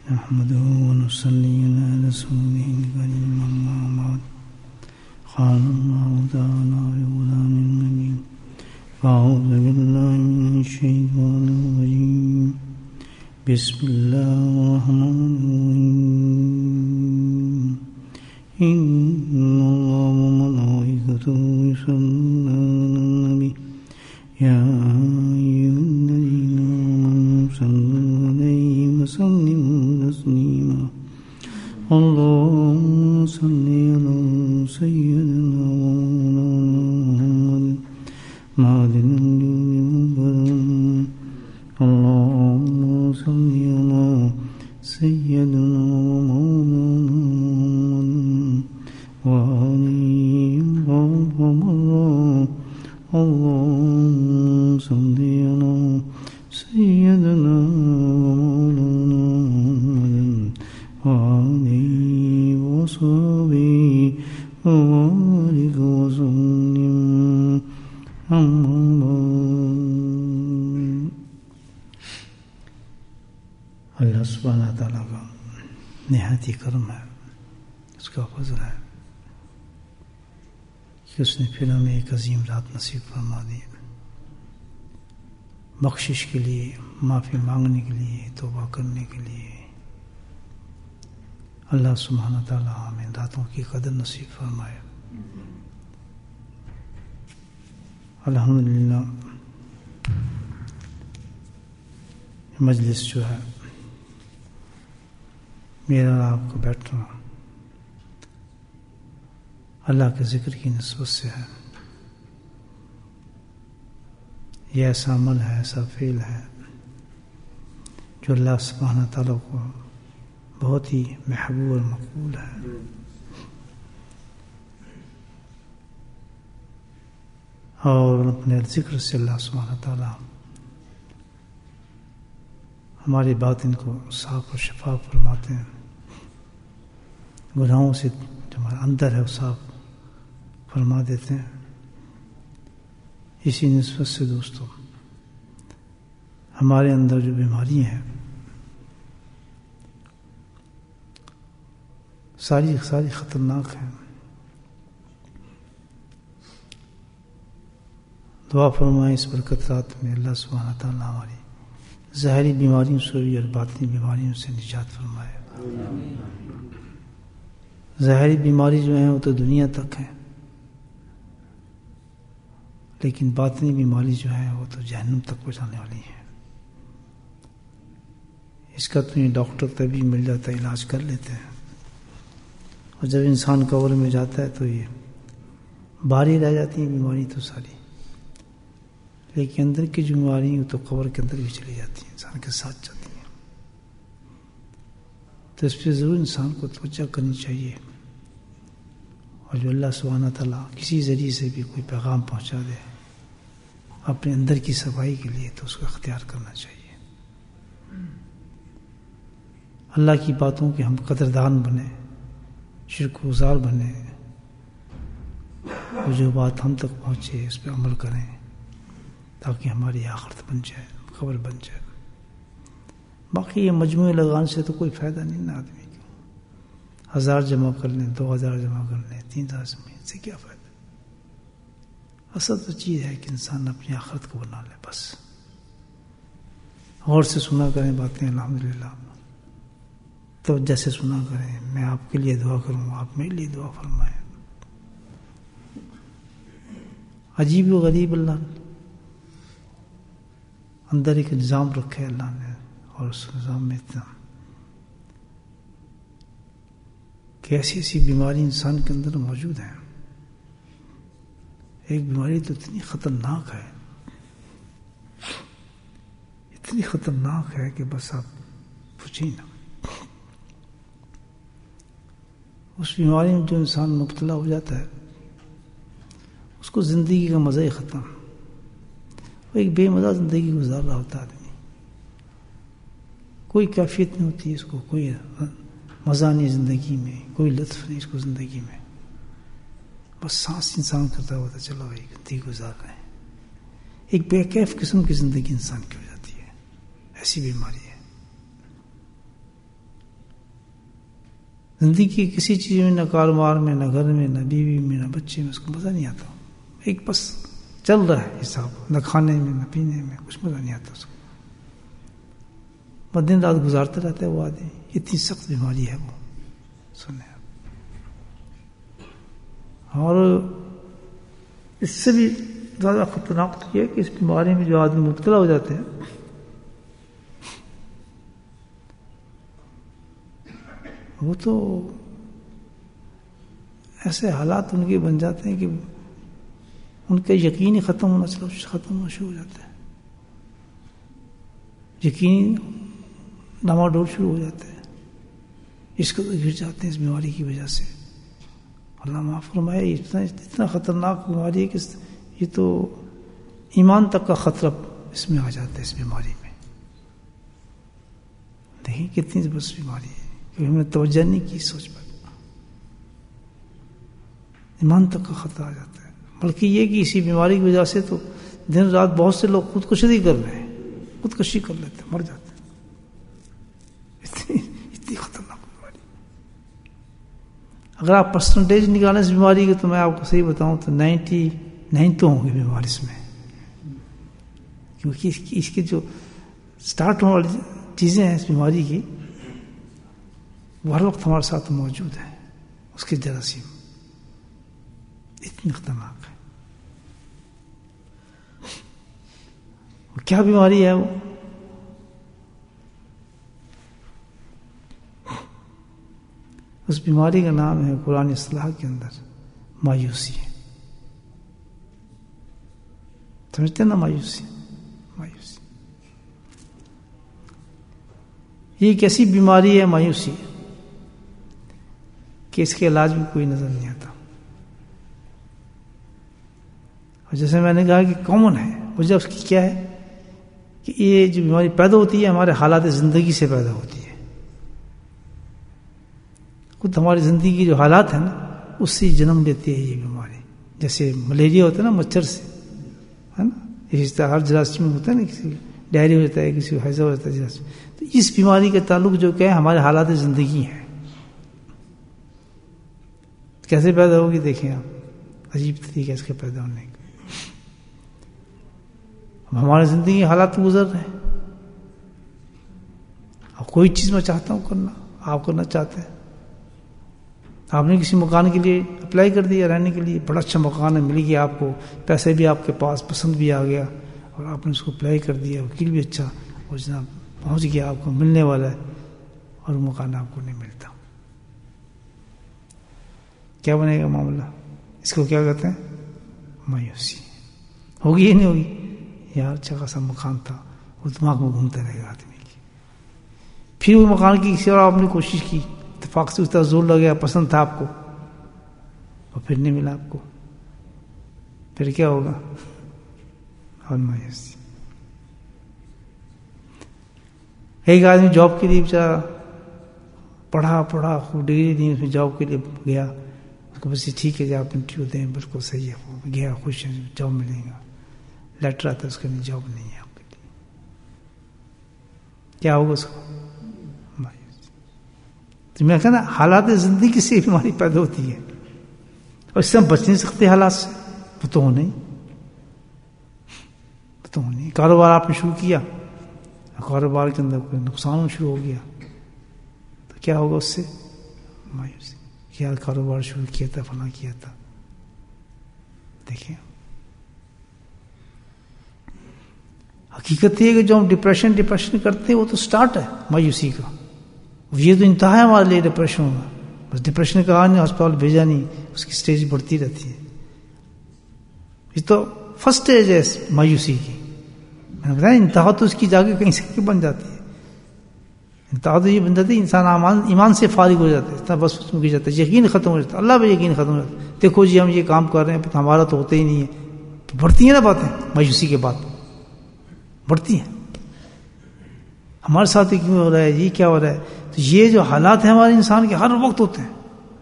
نحمده ونصلي على رسوله الكريم أما بعد قال الله تعالى في كلام المجيد أعوذ بالله من الشيطان الرجيم بسم الله الرحمن الرحيم إن الله وملائكته يصلون على النبي يا أيها الذين آمنوا صلوا عليه وسلموا تسليما اللهم صل على سيدنا ومولانا محمد اللهم صل على سيدنا ومولانا وآله وصحبه اللهم صل على سيدنا ومولانا وآله وصحبه وبارك وسلم أما بعد. اللہ سبحانہ تعالیٰ کا نہایت ہی کرم ہے، اس کا فضل ہے کہ اس نے پھر ہمیں ایک عظیم رات نصیب فرما دی، بخشش کے لیے، معافی مانگنے کے لیے، توبہ کرنے کے لیے. اللہ سبحانہ تعالیٰ ہمیں راتوں کی قدر نصیب فرمائے. الحمدللہ مجلس جو ہے میرا آپ کو بیٹھنا اللہ کے ذکر کی نسبت سے ہے. یہ ایسا عمل ہے، ایسا فعل ہے جو اللہ سبحانہ تعالیٰ کو بہت ہی محبوب اور مقبول ہے. اور اپنے ذکر سے اللہ سبحانہ تعالیٰ ہماری باطن کو صاف اور شفاف فرماتے ہیں، گناہوں سے جو ہمارا اندر ہے وہ صاف فرما دیتے ہیں. اسی نسبت سے دوستوں، ہمارے اندر جو بیماری ہیں ساری خطرناک ہیں. دعا فرمائیں اس برکت رات میں اللہ سبحانہ تعالیٰ ہماری ظاہری بیماریوں سے اور باطنی بیماریوں سے نجات فرمائے. ظاہری بیماری جو ہیں وہ تو دنیا تک ہے، لیکن باطنی بیماری جو ہے وہ تو جہنم تک پہنچانے والی ہے. اس کا تو یہ ڈاکٹر طبیب مل جاتا ہے، علاج کر لیتے ہیں، اور جب انسان قبر میں جاتا ہے تو یہ باہری رہ جاتی ہیں بیماری تو ساری، لیکن اندر کی جو بیماری ہیں وہ تو قبر کے اندر بھی چلی جاتی ہیں، انسان کے ساتھ جاتی ہیں. تو اس پہ ضرور انسان کو توجہ کرنی چاہیے، اور جو اللہ سبحانہ تعالیٰ کسی ذریعے سے بھی کوئی پیغام پہنچا دے اپنے اندر کی صفائی کے لیے تو اس کو اختیار کرنا چاہیے. اللہ کی باتوں کے ہم قدردان بنیں، شکر گزار بنیں، وہ جو بات ہم تک پہنچے اس پہ عمل کریں تاکہ ہماری آخرت بن جائے، خبر بن جائے. باقی یہ مجموعے لگانے سے تو کوئی فائدہ نہیں نا آدمی کو. 1000 جمع کر لیں، 2000 جمع کر لیں، 3000 جمع سے کیا فائدہ؟ اصل تو چیز ہے کہ انسان اپنی آخرت کو بنا لے بس. غور سے سنا کریں باتیں الحمدللہ، توجہ سے سنا کریں. میں آپ کے لیے دعا کروں، آپ میرے لیے دعا فرمائیں. عجیب و غریب اللہ اندر ایک نظام رکھے اللہ نے، اور اس نظام میں اتنا کہ ایسی بیماری انسان کے اندر موجود ہیں. ایک بیماری تو اتنی خطرناک ہے، اتنی خطرناک ہے کہ بس آپ پوچھیں نا. اس بیماری میں جو انسان مبتلا ہو جاتا ہے اس کو زندگی کا مزہ ہی ختم، وہ ایک بے مزہ زندگی گزار رہا ہوتا ہے آدمی. کوئی کیفیت نہیں ہوتی اس کو، کوئی مزہ نہیں زندگی میں، کوئی لطف نہیں اس کو زندگی میں. بس سانس انسان کرتا ہوتا چلو بھائی زندگی گزار رہے ہیں. ایک بے کیف قسم کی زندگی انسان کی ہو جاتی ہے، ایسی بیماری ہے. زندگی کی کسی چیز میں، نہ کاروبار میں، نہ گھر میں، نہ بیوی میں، نہ بچے میں اس کو مزہ نہیں آتا. ایک بس چل رہا ہے حساب، نہ کھانے میں نہ پینے میں کچھ مزہ نہیں آتا اس کو. دن رات گزارتا رہتا ہے وہ آدمی. اتنی سخت بیماری ہے وہ، سنیں. اور اس سے بھی زیادہ خطرناک یہ ہے کہ اس بیماری میں جو آدمی مبتلا ہو جاتے ہیں وہ تو ایسے حالات ان کے بن جاتے ہیں کہ ان کا یقین ہی ختم ہونا شروع ہو جاتا ہے. یقین ڈاواڈول شروع ہو جاتا ہے. اس کو گر جاتے ہیں اس بیماری کی وجہ سے. اللہ معاف فرمائے. اتنا خطرناک بیماری ہے کہ یہ تو ایمان تک کا خطرہ اس میں آ جاتا ہے اس بیماری میں. دیکھیں کتنی زبردست بیماری ہے کہ ہم نے توجہ نہیں کی سوچ پر. ایمان تک کا خطرہ آ جاتا ہے. بلکہ یہ کہ اسی بیماری کی وجہ سے تو دن رات بہت سے لوگ خودکشی کر رہے ہیں، خودکشی کر لیتے ہیں، مر جاتے ہیں. اتنی خطرناک بیماری. اگر آپ پرسنٹیج نکالیں اس بیماری کے تو میں آپ کو صحیح بتاؤں تو 99 تو ہوں گے بیماری اس میں. کیونکہ اس کے جو سٹارٹ ہونے والی چیزیں ہیں اس بیماری کی وہ ہر وقت ہمارے ساتھ موجود ہیں. اس کے جراثیم اتنی خطرناک ہے. کیا بیماری ہے وہ؟ اس بیماری کا نام ہے قرآن اصطلاح کے اندر مایوسی. سمجھتے ہیں نا مایوسی؟ مایوسی یہ ایک ایسی بیماری ہے مایوسی کہ اس کے علاج میں کوئی نظر نہیں آتا. اور جیسے میں نے کہا کہ کامن ہے وجہ اس کی کیا ہے کہ یہ جو بیماری پیدا ہوتی ہے ہمارے حالات زندگی سے پیدا ہوتی ہے. خود ہماری زندگی کے جو حالات ہیں نا اس سے جنم لیتی ہے یہ بیماری. جیسے ملیریا ہوتا ہے نا مچھر سے، ہے نا، اس طرح ہر جراثیم میں ہوتا ہے نا، کسی ڈائریا ہو جاتا ہے، کسی کو ہیضہ ہو جاتا ہے جراثیم. تو اس بیماری کا تعلق جو کہ ہے ہمارے حالات زندگی ہیں. کیسے پیدا ہوگی دیکھیں آپ، عجیب طریقے اس کے پیدا ہونے کا. ہمارے زندگی حالات گزر رہے ہیں. اب کوئی چیز میں چاہتا ہوں کرنا، آپ کرنا چاہتے ہیں. آپ نے کسی مکان کے لیے اپلائی کر دیا رہنے کے لیے، بڑا اچھا مکان ہے، مل گیا آپ کو، پیسے بھی آپ کے پاس، پسند بھی آ گیا، اور آپ نے اس کو اپلائی کر دیا، وکیل بھی اچھا، اور جناب پہنچ گیا، آپ کو ملنے والا ہے، اور مکان آپ کو نہیں ملتا. کیا بنے گا معاملہ؟ اس کو کیا کہتے ہیں؟ مایوسی. ہوگی یا نہیں ہوگی؟ یار اچھا خاصا مکان تھا، وہ دماغ میں گھومتا رہے گا آدمی کی. پھر وہ مکان کی کسی اور آپ نے کوشش کی، اتفاق سے اس طرح زور لگ گیا، پسند تھا آپ کو، اور پھر نہیں ملا آپ کو، پھر کیا ہوگا؟ اور مایوسی. ایک آدمی جاب کے لیے بیچارہ پڑھا خوب ڈگری دی، اس میں جاب کے لیے گیا، اس کو بس ٹھیک ہے جی آپ انٹرویو دیں، بالکل صحیح ہے، وہ گیا خوش ہے جاب ملے گا. لیٹر آتا ہے اس کے لیے جاب نہیں ہے آپ کے لیے. کیا ہوگا اس کو؟ تو میں کہنا حالات زندگی سے بیماری پیدا ہوتی ہے، اور اس سے ہم بچ نہیں سکتے حالات سے. وہ تو نہیں کاروبار آپ نے شروع کیا، کاروبار کے اندر کوئی نقصان شروع ہو گیا تو کیا ہوگا اس سے؟ مایوسی. کیا کاروبار شروع کیا تھا، فلاں کیا تھا. دیکھیں حقیقت یہ ہے کہ جو ہم ڈپریشن کرتے ہیں وہ تو سٹارٹ ہے مایوسی کا. یہ تو انتہا ہے ہمارے لیے ڈپریشن ہونا. بس ڈپریشن کہا نہیں، ہسپتال بھیجا نہیں، اس کی سٹیج بڑھتی رہتی ہے. یہ تو فرسٹ سٹیج ہے مایوسی کی. میں نے بتایا انتہا تو اس کی جا کے کہیں سے بن جاتی ہے. انتہا تو یہ بن جاتی ہے انسان ایمان سے فارغ ہو جاتا ہے، اتنا بس اس میں گر جاتا ہے، یقین ختم ہو جاتا ہے، اللہ پہ یقین ختم ہو جاتا ہے. دیکھو جی ہم یہ کام کر رہے ہیں ہمارا تو ہوتا ہی نہیں ہے. تو بڑھتی ہیں نا باتیں مایوسی کے بعد، بڑھتی ہیں. ہمارے ساتھ کیوں ہو رہا ہے، یہ کیا ہو رہا ہے؟ تو یہ جو حالات ہیں ہمارے انسان کے ہر وقت ہوتے ہیں،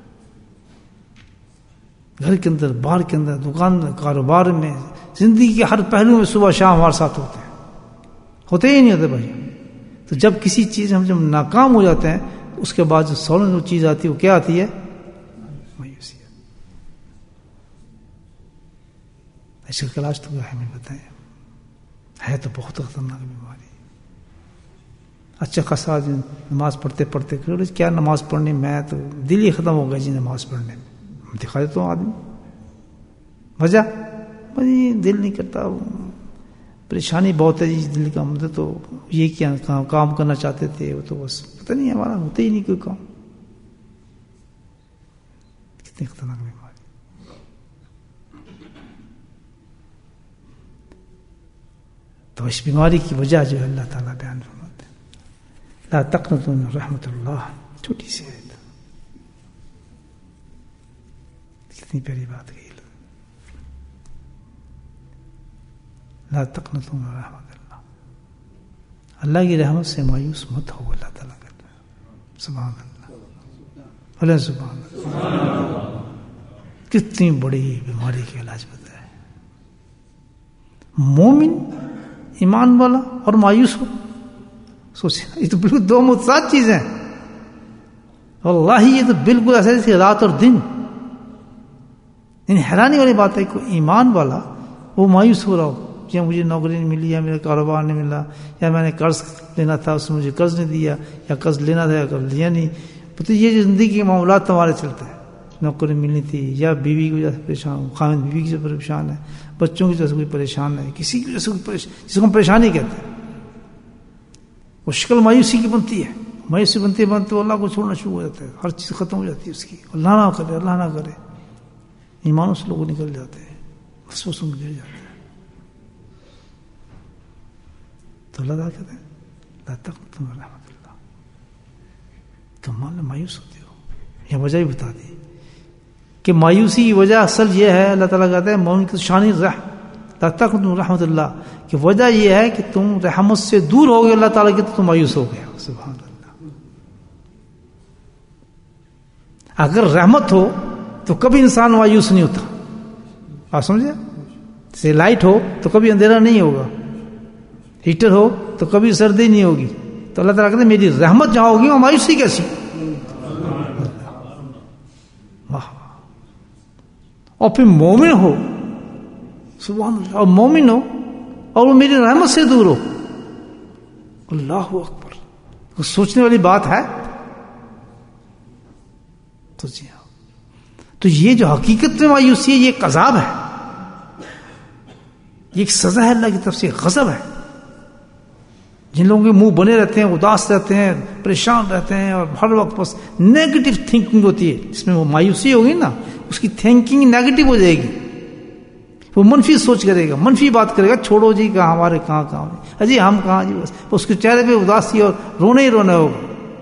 گھر کے اندر، باہر کے اندر، دکان میں، کاروبار میں، زندگی کے ہر پہلو میں صبح شام ہمارے ساتھ ہوتے ہیں. ہوتے ہی نہیں ہوتے بھائی. تو جب کسی چیز ہم جب ناکام ہو جاتے ہیں تو اس کے بعد جو سولن جو چیز آتی ہے وہ کیا آتی ہے؟ مایوسی. اس کا علاج تو کیا ہے ہمیں بتائیں. ہے تو بہت خطرناک بیماری. اچھا خاصا نماز پڑھتے پڑھتے کیا نماز پڑھنی، میں تو دل ہی ختم ہو گیا جی نماز پڑھنے میں. دکھا دیتا ہوں آدمی وجہ دل نہیں کرتا، پریشانی بہت ہے جی دل کا. مجھے تو یہ کیا کام کرنا چاہتے تھے وہ تو بس پتہ نہیں ہمارا ہوتا ہی نہیں کوئی کام. کتنی خطرناک بیماری. تو اس بیماری کی وجہ جو ہے اللہ تعالیٰ بیان فرماتے ہیں لا تقنطوا من رحمت اللہ. چھوٹی سی ہے، کتنی پیاری بات کہی. لا تقنطوا من رحمت اللہ. اللہ کی رحمت سے مایوس مت ہو. اللہ تعالیٰ کہتا ہے سبحان اللہ علیہ سبحان اللہ. کتنی بڑی بیماری کے علاج بتایا ہے. مومن ایمان والا اور مایوس ہو، سوچیں یہ تو بالکل دو متضاد چیزیں ہیں. واللہ یہ تو بالکل ایسا جیسے رات اور دن. حیرانی والی بات ہے کہ ایمان والا وہ مایوس ہو رہا ہو یا مجھے نوکری نہیں ملی یا میرا کاروبار نہیں ملا یا میں نے قرض لینا تھا اس نے مجھے قرض نہیں دیا یا قرض لینا تھا یا قرض لیا نہیں. تو یہ زندگی کے معاملات ہمارے چلتے ہیں. نوکری ملنی تھی یا بیوی کی وجہ سے پریشان ہوں، خاوند بیوی کی وجہ سے پریشان ہے، بچوں کی وجہ سے کوئی پریشان ہے، کسی کی وجہ سے کوئی جس کو ہم پریشانی کہتے ہیں. وہ شکل مایوسی کی بنتی ہے. مایوسی بنتے بنتے اللہ کو چھوڑنا شروع ہو جاتا ہے. ہر چیز ختم ہو جاتی ہے اس کی. اللہ نہ کرے، اللہ نہ کرے. ایمانوں سے لوگ نکل جاتے ہیں، وسوسوں میں گر جاتے ہیں. تو اللہ تعالیٰ کہتے ہیں لا تقنطوا من رحمت اللہ. تم مان لو مایوس ہوتے ہو. یہ وجہ ہی بتا دی کہ مایوسی کی وجہ اصل یہ ہے. اللہ تعالیٰ کہتے ہیں مومن کی شان لا تقنطوا من رحمت اللہ کہ وجہ یہ ہے کہ تم رحمت سے دور ہو گئے اللہ تعالیٰ کی تو تم مایوس ہو گئے. سبحان اللہ. اگر رحمت ہو تو کبھی انسان مایوس نہیں ہوتا. آپ سمجھے؟ جیسے لائٹ ہو تو کبھی اندھیرا نہیں ہوگا، ہیٹر ہو تو کبھی سردی نہیں ہوگی. تو اللہ تعالیٰ کہتے ہیں میری رحمت جہاں ہوگی وہ مایوسی کیسی. واہ. اور پھر مومن ہو، سبحان اللہ، اور مومن ہو اور وہ میری رحمت سے دور ہو. اللہ اکبر. سوچنے والی بات ہے. تو جی ہاں، تو یہ جو حقیقت میں مایوسی ہے یہ ایک عذاب ہے، یہ ایک سزا ہے اللہ کی طرف سے، غضب ہے. جن لوگوں کے منہ بنے رہتے ہیں، اداس رہتے ہیں، پریشان رہتے ہیں اور ہر وقت بس نیگیٹو تھنکنگ ہوتی ہے، جس میں وہ مایوسی ہوگی نا اس کی تھنکنگ نیگیٹو ہو جائے گی. وہ منفی سوچ کرے گا، منفی بات کرے گا. چھوڑو جی کہاں ہمارے کہاں اجی ہم کہاں جی، بس اس کے چہرے پہ اداسی اور رونا ہی رونا ہوگا.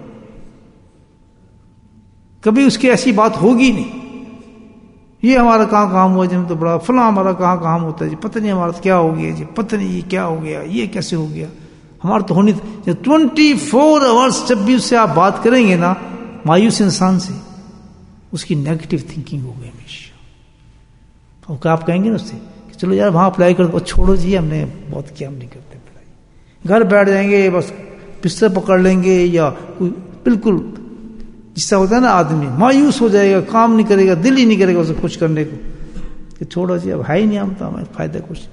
کبھی اس کی ایسی بات ہوگی نہیں. یہ ہمارا کہاں کام ہوا جی، ہم تو بڑا فلاں ہمارا کہاں کام ہوتا ہے جی، پتہ نہیں ہمارا کیا ہو گیا جی، پتہ نہیں یہ کیا ہو گیا، یہ کیسے ہو گیا. ہمارا تو ہونی 24 آورس جب بھی اس سے آپ بات کریں گے نا مایوس انسان سے، اس کی نیگیٹو تھنکنگ ہو گئی ہمیشہ. اور کیا آپ کہیں گے نا اس سے کہ چلو یار وہاں اپلائی کر دو. چھوڑو جی ہم نے بہت کیا، ہم نہیں کرتے اپلائی. گھر بیٹھ جائیں گے، بس بستر پکڑ لیں گے یا کوئی بالکل جس طرح ہوتا ہے نا آدمی مایوس ہو جائے گا، کام نہیں کرے گا، دل ہی نہیں کرے گا اسے کچھ کرنے کو کہ چھوڑو جی اب ہے ہی نہیں، ہم تو ہمیں فائدہ کچھ.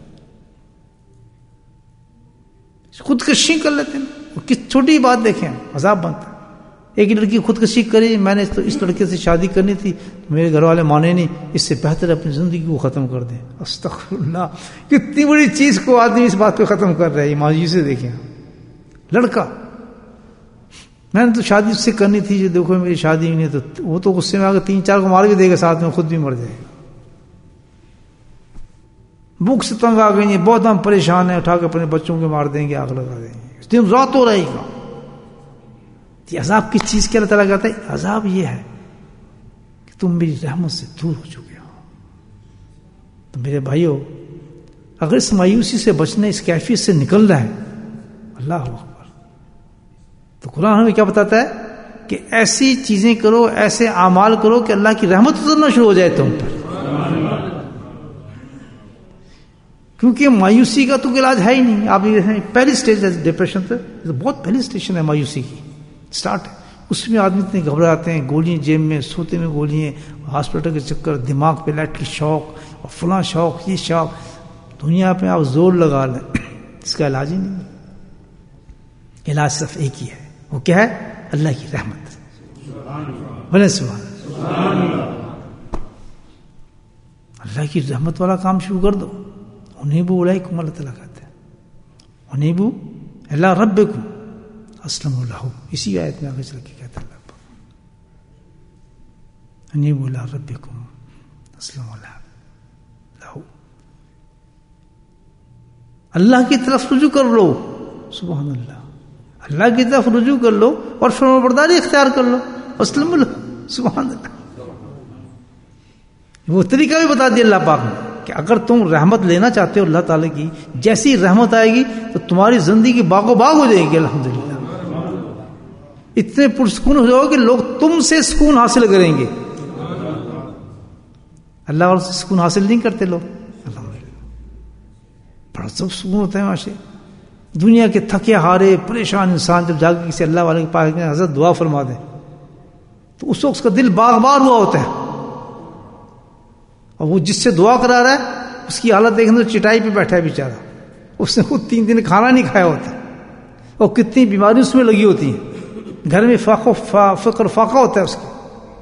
خودکشی کر لیتے ہیں. کس چھوٹی بات دیکھیں عذاب بنتا ہے. ایک لڑکی خودکشی کری، میں نے تو اس لڑکے سے شادی کرنی تھی، میرے گھر والے مانے نہیں، اس سے بہتر اپنی زندگی کو ختم کر دیں. استغفر اللہ. کتنی بڑی چیز کو آدمی اس بات پہ ختم کر رہا ہے. مایوسی دیکھیں. لڑکا میں نے تو شادی اس سے کرنی تھی، جو دیکھو میری شادی نہیں، تو وہ تو غصے میں آ کے 3-4 کو مار بھی دے گا، ساتھ میں خود بھی مر جائے گا. بھوک سے تنگ آ گئی ہیں، بہت ہم پریشان ہیں، اٹھا کے اپنے بچوں کے مار دیں گے، آگ لگا دیں گے، دن رات ہو رہے گا. یہ عذاب کس چیز کے اللہ تعالیٰ کہتا ہے؟ عذاب یہ ہے کہ تم میری رحمت سے دور ہو چکے ہو. تو میرے بھائیو، اگر اس مایوسی سے بچنا، اس کیفیت سے نکلنا ہے، اللہ اکبر، تو قرآن ہمیں کیا بتاتا ہے کہ ایسی چیزیں کرو، ایسے اعمال کرو کہ اللہ کی رحمت اترنا شروع ہو جائے تم پر. کیونکہ مایوسی کا تو علاج ہے ہی نہیں. آپ یہ پہلی سٹیج ہے ڈپریشن، بہت پہلی سٹیشن ہے مایوسی کی، سٹارٹ ہے. اس میں آدمی اتنے گھبراتے ہیں، گولیاں جیب میں، سوتے میں گولیاں، ہاسپٹل کے چکر، دماغ پہ لیٹرک شوق اور فلاں شوق، یہ شوق، دنیا پہ آپ زور لگا لیں، اس کا علاج ہی نہیں. علاج صرف ایک ہی ہے، وہ کیا ہے؟ اللہ کی رحمت. بولے سبحان اللہ کی رحمت والا کام شروع کر دو. انیبوا الیکم، اللہ تعالیٰ کہتے ہیں انیبوا الی ربکم اسلموا لہ. اسی آیت میں آگے چل کے کہتا ہے اللہ پاک انیبوا الی ربکم اسلموا لہ. اللہ کی طرف رجوع کر لو. سبحان اللہ، اللہ کی طرف رجوع کر لو اور فرمانبرداری اختیار کر لو. اسلم لہ. سبحان اللہ. وہ طریقہ بھی بتا دیا اللہ پاک نے کہ اگر تم رحمت لینا چاہتے ہو اللہ تعالیٰ کی، جیسی رحمت آئے گی تو تمہاری زندگی باغ و باغ ہو جائے گی. الحمدللہ اتنے پرسکون ہو جاؤ کہ لوگ تم سے سکون حاصل کریں گے. اللہ والوں سے سکون حاصل نہیں کرتے لوگ. الحمدللہ بڑا سب سکون ہوتا ہے وہاں سے. دنیا کے تھکے ہارے پریشان انسان جب جا کے کسی اللہ والے کے پاس حضرت دعا فرما دیں تو اس وقت اس کا دل باغ بار ہوا ہوتا ہے. اور وہ جس سے دعا کرا رہا ہے اس کی حالت دیکھنے تو چٹائی پہ بیٹھا ہے بیچارہ، اس نے خود 3 دن کھانا نہیں کھایا ہوتا اور کتنی بیماری اس میں لگی ہوتی ہیں، گھر میں فقر فاقہ ہوتا ہے اس کا،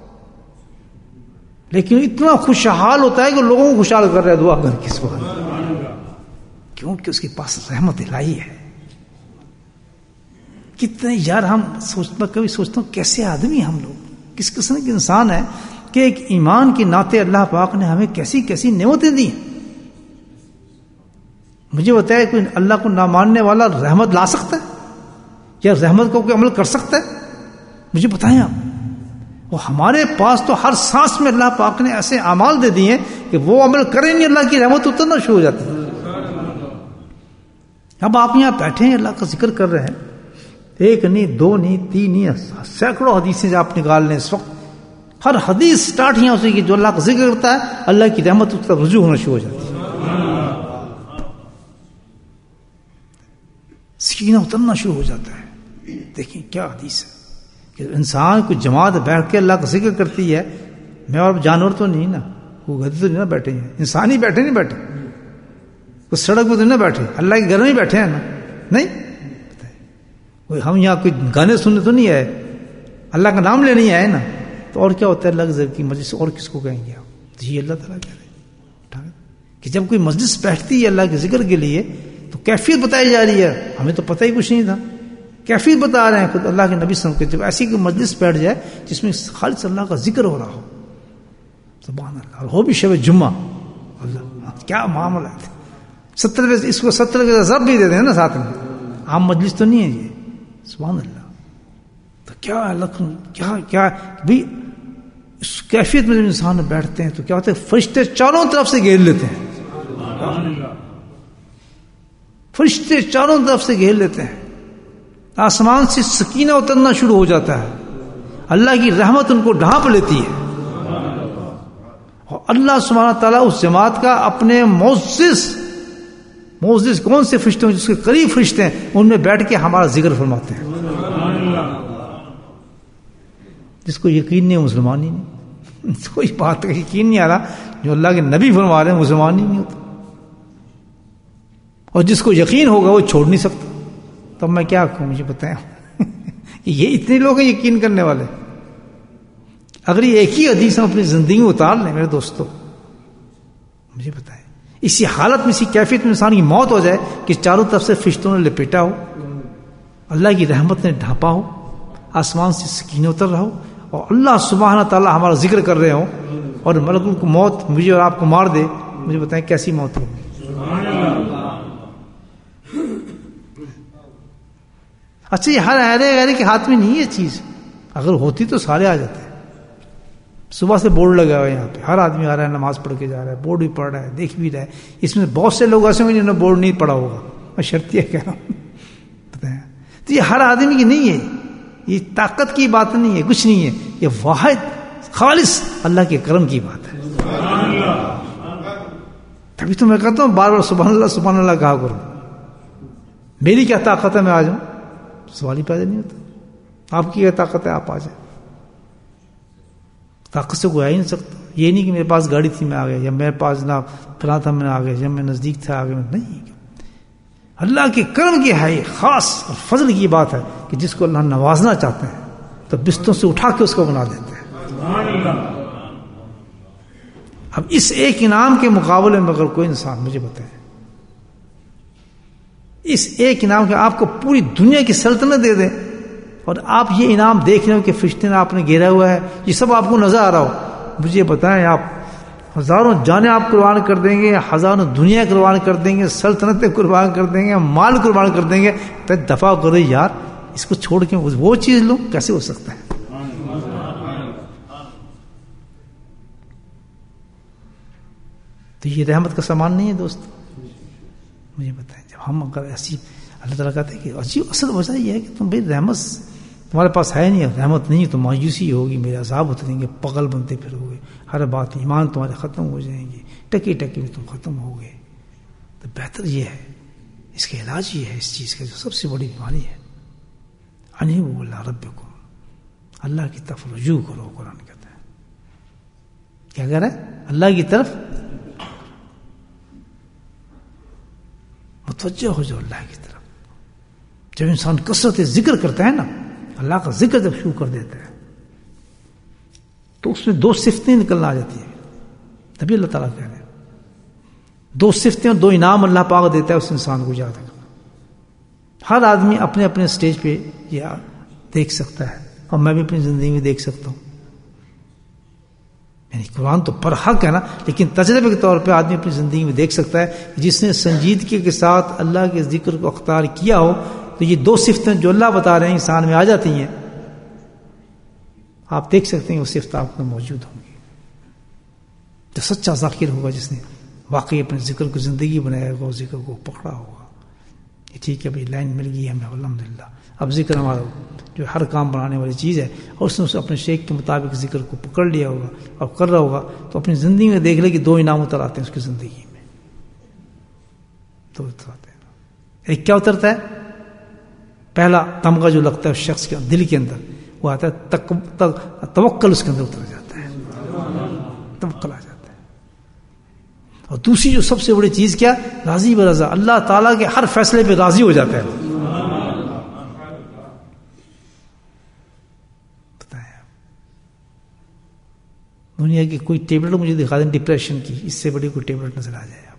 لیکن اتنا خوشحال ہوتا ہے کہ لوگوں کو خوشحال کر رہا ہے دعا کر کے. سبحان اللہ، کیونکہ اس کے پاس رحمت الہی ہے. کتنے یار ہم کبھی سوچتا ہوں کیسے آدمی ہم لوگ، کس قسم کے انسان ہیں کہ ایک ایمان کے ناطے اللہ پاک نے ہمیں کیسی کیسی نعمتیں دی ہیں. مجھے بتایا کوئی اللہ کو نہ ماننے والا رحمت لا سکتا ہے یا رحمت کو کوئی عمل کر سکتا ہے؟ مجھے بتائیں آپ. وہ ہمارے پاس تو ہر سانس میں اللہ پاک نے ایسے اعمال دے دیے ہیں کہ وہ عمل کریں نہیں اللہ کی رحمت اترنا شروع ہو جاتی ہے. اب آپ یہاں بیٹھے ہیں اللہ کا ذکر کر رہے ہیں، 1 نہیں 2 نہیں 3 نہیں، سینکڑوں حدیثیں آپ نکال لیں اس وقت، ہر حدیث سٹارٹ یہاں سے کہ جو اللہ کا ذکر کرتا ہے اللہ کی رحمت اس طرف رجوع ہونا شروع ہو جاتی ہے، سکینہ اترنا شروع ہو جاتا ہے. دیکھیں کیا حدیث ہے کہ انسان کو جماعت بیٹھ کے اللہ کا ذکر کرتی ہے. میں اور جانور تو نہیں نا، وہ گدے تو نہیں نا بیٹھے ہیں، انسان ہی بیٹھے نہیں بیٹھے، وہ سڑک پہ تو نہیں بیٹھے، اللہ کے گھر میں بیٹھے ہیں نا. نہیں ہم یہاں کوئی گانے سننے تو نہیں آئے، اللہ کا نام لینے آئے نا. تو اور کیا ہوتا ہے اللہ کے ذکر کی مجلس، اور کس کو کہیں گے آپ؟ یہ اللہ تعالیٰ کہہ رہے ہیں کہ جب کوئی مجلس بیٹھتی ہے اللہ کے ذکر کے لیے تو کیفیت بتائی جا رہی ہے. ہمیں تو پتہ ہی کچھ نہیں تھا، کیفیت بتا رہے ہیں خود اللہ کے نبی صلی اللہ علیہ وسلم کہ جب ایسی کوئی مجلس بیٹھ جائے جس میں خالص اللہ کا ذکر ہو رہا ہو، سبحان اللہ، اور ہو بھی شب جمعہ، اللہ کیا معاملہ ہے. 70 اس کو 70 ضرب بھی دے دیں نا ساتھ میں، عام مجلس تو نہیں ہے یہ. سبحان اللہ. تو کیا اللہ کیا بھی اس کیفیت میں جب انسان بیٹھتے ہیں تو کیا ہوتا ہے، فرشتے چاروں طرف سے گھیر لیتے ہیں، فرشتے چاروں طرف سے گھیر لیتے ہیں، آسمان سے سکینہ اترنا شروع ہو جاتا ہے، اللہ کی رحمت ان کو ڈھانپ لیتی ہے، اور اللہ سبحانہ تعالیٰ اس جماعت کا اپنے معزز کون سے فرشتے ہیں جس کے قریب فرشتے ہیں ان میں بیٹھ کے ہمارا ذکر فرماتے ہیں. جس کو یقین نہیں مسلمان ہی نہیں، اس کو یہ بات کا یقین نہیں آ رہا جو اللہ کے نبی فرما رہے ہیں مسلمان ہی نہیں ہوتا. اور جس کو یقین ہوگا وہ چھوڑ نہیں سکتا. تب میں کیا کہوں، مجھے بتائیں یہ اتنے لوگ ہیں یقین کرنے والے. اگر یہ ایک ہی حدیث ہم اپنی زندگی میں اتار لیں میرے دوستو، مجھے بتائیں اسی حالت میں، اسی کیفیت میں انسان کی موت ہو جائے کہ چاروں طرف سے فرشتوں نے لپیٹا ہو، اللہ کی رحمت نے ڈھانپا ہو، آسمان سے سکینہ اتر رہا ہو، اور اللہ سبحانہ تعالیٰ ہمارا ذکر کر رہے ہوں، اور ملک کو موت مجھے اور آپ کو مار دے، مجھے بتائیں کیسی موت ہوگی. اچھا یہ ہر اہرے کے ہاتھ میں نہیں ہے چیز، اگر ہوتی تو سارے آ جاتے ہیں. صبح سے بورڈ لگا ہوا ہے یہاں پہ، ہر آدمی آ رہا ہے نماز پڑھ کے جا رہا ہے، بورڈ بھی پڑھ رہا ہے، دیکھ بھی رہا ہے. اس میں بہت سے لوگ ایسے ہیں جنہوں نے بورڈ نہیں پڑھا ہوگا، میں شرطیہ کہہ رہا ہوں. تو یہ ہر آدمی کی نہیں ہے، یہ طاقت کی بات نہیں ہے، کچھ نہیں ہے، یہ واحد خالص اللہ کے کرم کی بات ہے. تبھی تو میں کہتا ہوں بار بار سبحان اللہ کہا کرو. میری کیا طاقت ہے میں آ جاؤں؟ سوال ہی پیدا نہیں ہوتا. آپ کی کیا طاقت ہے آپ آ جائیں؟ طاقت سے کوئی آ ہی نہیں سکتا. یہ نہیں کہ میرے پاس گاڑی تھی میں آ گیا، یا میرے پاس جناب فلاں تھا میں آ گیا، یا میں نزدیک تھا آ گیا. نہیں، اللہ کے کرم کی ہے، یہ خاص اور فضل کی بات ہے کہ جس کو اللہ نوازنا چاہتے ہیں تو بستوں سے اٹھا کے اس کو بنا دیتے ہیں. اب اس ایک انعام کے مقابلے میں اگر کوئی انسان مجھے بتائے، اس ایک انعام کے آپ کو پوری دنیا کی سلطنت دے دیں اور آپ یہ انعام دیکھ رہے ہو کہ فرشتے نے آپ نے گھیرا ہوا ہے، یہ سب آپ کو نظر آ رہا ہو، مجھے بتائیں آپ ہزاروں جانیں آپ قربان کر دیں گے، ہزاروں دنیا قربان کر دیں گے، سلطنتیں قربان کر دیں گے، مال قربان کر دیں گے، پھر دفاع کرو یار اس کو چھوڑ کے وہ چیز لو، کیسے ہو سکتا ہے؟ تو یہ رحمت کا سامان نہیں ہے دوست. مجھے بتائیں جب ہم اگر ایسی اللہ تعالیٰ کہتے ہیں کہ عجیب اصل وجہ یہ ہے کہ تم بھائی رحمت تمہارے پاس ہے نہیں، رحمت نہیں تو مایوسی ہوگی، میرے عذاب اتریں گے، پگل بنتے پھر ہوگے، ہر بات ایمان تمہارے ختم ہو جائیں گے، ٹکی ٹکی میں تم ختم ہو گئے. تو بہتر یہ ہے، اس کا علاج یہ ہے، اس چیز کا جو سب سے بڑی بیماری ہے، انیبوا الی ربکم، اللہ کی طرف رجوع کرو. قرآن کہتا ہے کیا کہہ رہا ہے؟ اللہ کی طرف متوجہ ہو جاؤ اللہ کی طرف. جب انسان کثرت ذکر کرتا ہے نا، اللہ کا ذکر جب شروع کر دیتا ہے تو اس میں دو صفتیں نکلنا آ جاتی ہیں. تبھی اللہ تعالیٰ کہہ رہے ہیں دو صفتیں اور دو انعام اللہ پاک دیتا ہے اس انسان کو یاد رکھنا. ہر آدمی اپنے اپنے سٹیج پہ یہ دیکھ سکتا ہے، اور میں بھی اپنی زندگی میں دیکھ سکتا ہوں. یعنی قرآن تو پر حق ہے نا، لیکن تجربے کے طور پہ آدمی اپنی زندگی میں دیکھ سکتا ہے جس نے سنجیدگی کے ساتھ اللہ کے ذکر کو اختیار کیا ہو تو یہ دو صفتیں جو اللہ بتا رہے ہیں انسان میں آ جاتی ہیں. آپ دیکھ سکتے ہیں وہ صفت آپ میں موجود ہوں گی. جو سچا ذاکر ہوگا، جس نے واقعی اپنے ذکر کو زندگی بنایا ہوگا، اس ذکر کو پکڑا ہوگا. یہ ٹھیک ہے بھائی، لائن مل گئی ہمیں الحمدللہ، اب ذکر ہمارا جو ہر کام بنانے والی چیز ہے، اور اس نے اپنے شیخ کے مطابق ذکر کو پکڑ لیا ہوگا اور کر رہا ہوگا تو اپنی زندگی میں دیکھ لے کہ دو انعام اتر آتے ہیں اس کی زندگی میں. تو اتر آتے ہیں. ایک کیا اترتا ہے؟ پہلا تمغہ جو لگتا ہے اس شخص کے دل کے اندر، وہ آتا ہے توکل، اس کے اندر اتر جاتا ہے، توکل آ جاتا ہے. اور دوسری جو سب سے بڑی چیز کیا؟ راضی برضا، اللہ تعالیٰ کے ہر فیصلے پہ راضی ہو جاتا ہے. دنیا کی کوئی ٹیبلٹ مجھے دکھا دیں ڈپریشن کی، اس سے بڑی کوئی ٹیبلٹ نظر آ جائے آپ.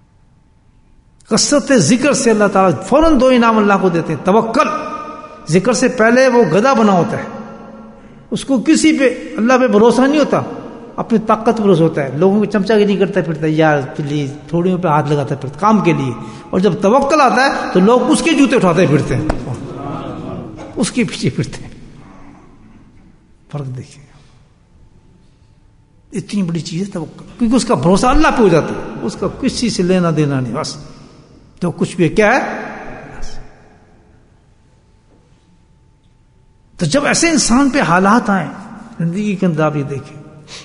کثرت ذکر سے اللہ تعالیٰ فوراً دو انعام اللہ کو دیتے ہیں. توکل، ذکر سے پہلے وہ گدھا بنا ہوتا ہے، اس کو کسی پہ اللہ پہ بھروسہ نہیں ہوتا، اپنی طاقت پہ بھروسہ ہوتا ہے. لوگوں کی چمچا گیری کرتا پھرتا ہے، یار پلیز تھوڑیوں پہ ہاتھ لگاتا پھرتا کام کے لیے. اور جب توکل آتا ہے تو لوگ اس کے جوتے اٹھاتے پھرتے ہیں، اس کے پیچھے پھرتے ہیں. فرق دیکھیں، اتنی بڑی چیز ہے توکل، کیونکہ اس کا بھروسہ اللہ پہ ہو جاتا ہے، اس کا کسی سے لینا دینا نہیں، بس جو کچھ بھی کیا ہے. تو جب ایسے انسان پہ حالات آئیں زندگی کے اندر، آپ یہ دیکھیں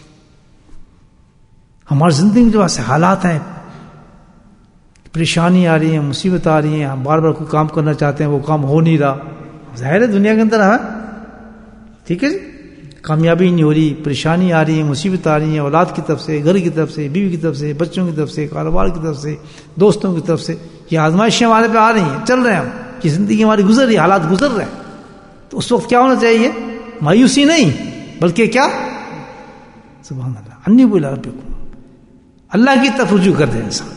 ہماری زندگی میں جو ایسے حالات ہیں، پریشانی آ رہی ہے، مصیبت آ رہی ہے، ہم بار بار کوئی کام کرنا چاہتے ہیں وہ کام ہو نہیں رہا. ظاہر ہے دنیا کے اندر ہے، ٹھیک ہے جی، کامیابی نہیں ہو رہی، پریشانی آ رہی ہے، مصیبت آ رہی ہے، اولاد کی طرف سے، گھر کی طرف سے، بیوی کی طرف سے، بچوں کی طرف سے، کاروبار کی طرف سے، دوستوں کی طرف سے. یہ آزمائشیں ہمارے پہ آ رہی ہیں، چل رہے ہیں ہم، کہ زندگی ہماری گزر رہی ہے، حالات گزر رہے ہیں. تو اس وقت کیا ہونا چاہیے؟ مایوسی نہیں، بلکہ کیا؟ سبحان اللہ، انیبوا الی ربکم، اللہ کی طرف رجوع کر دے انسان.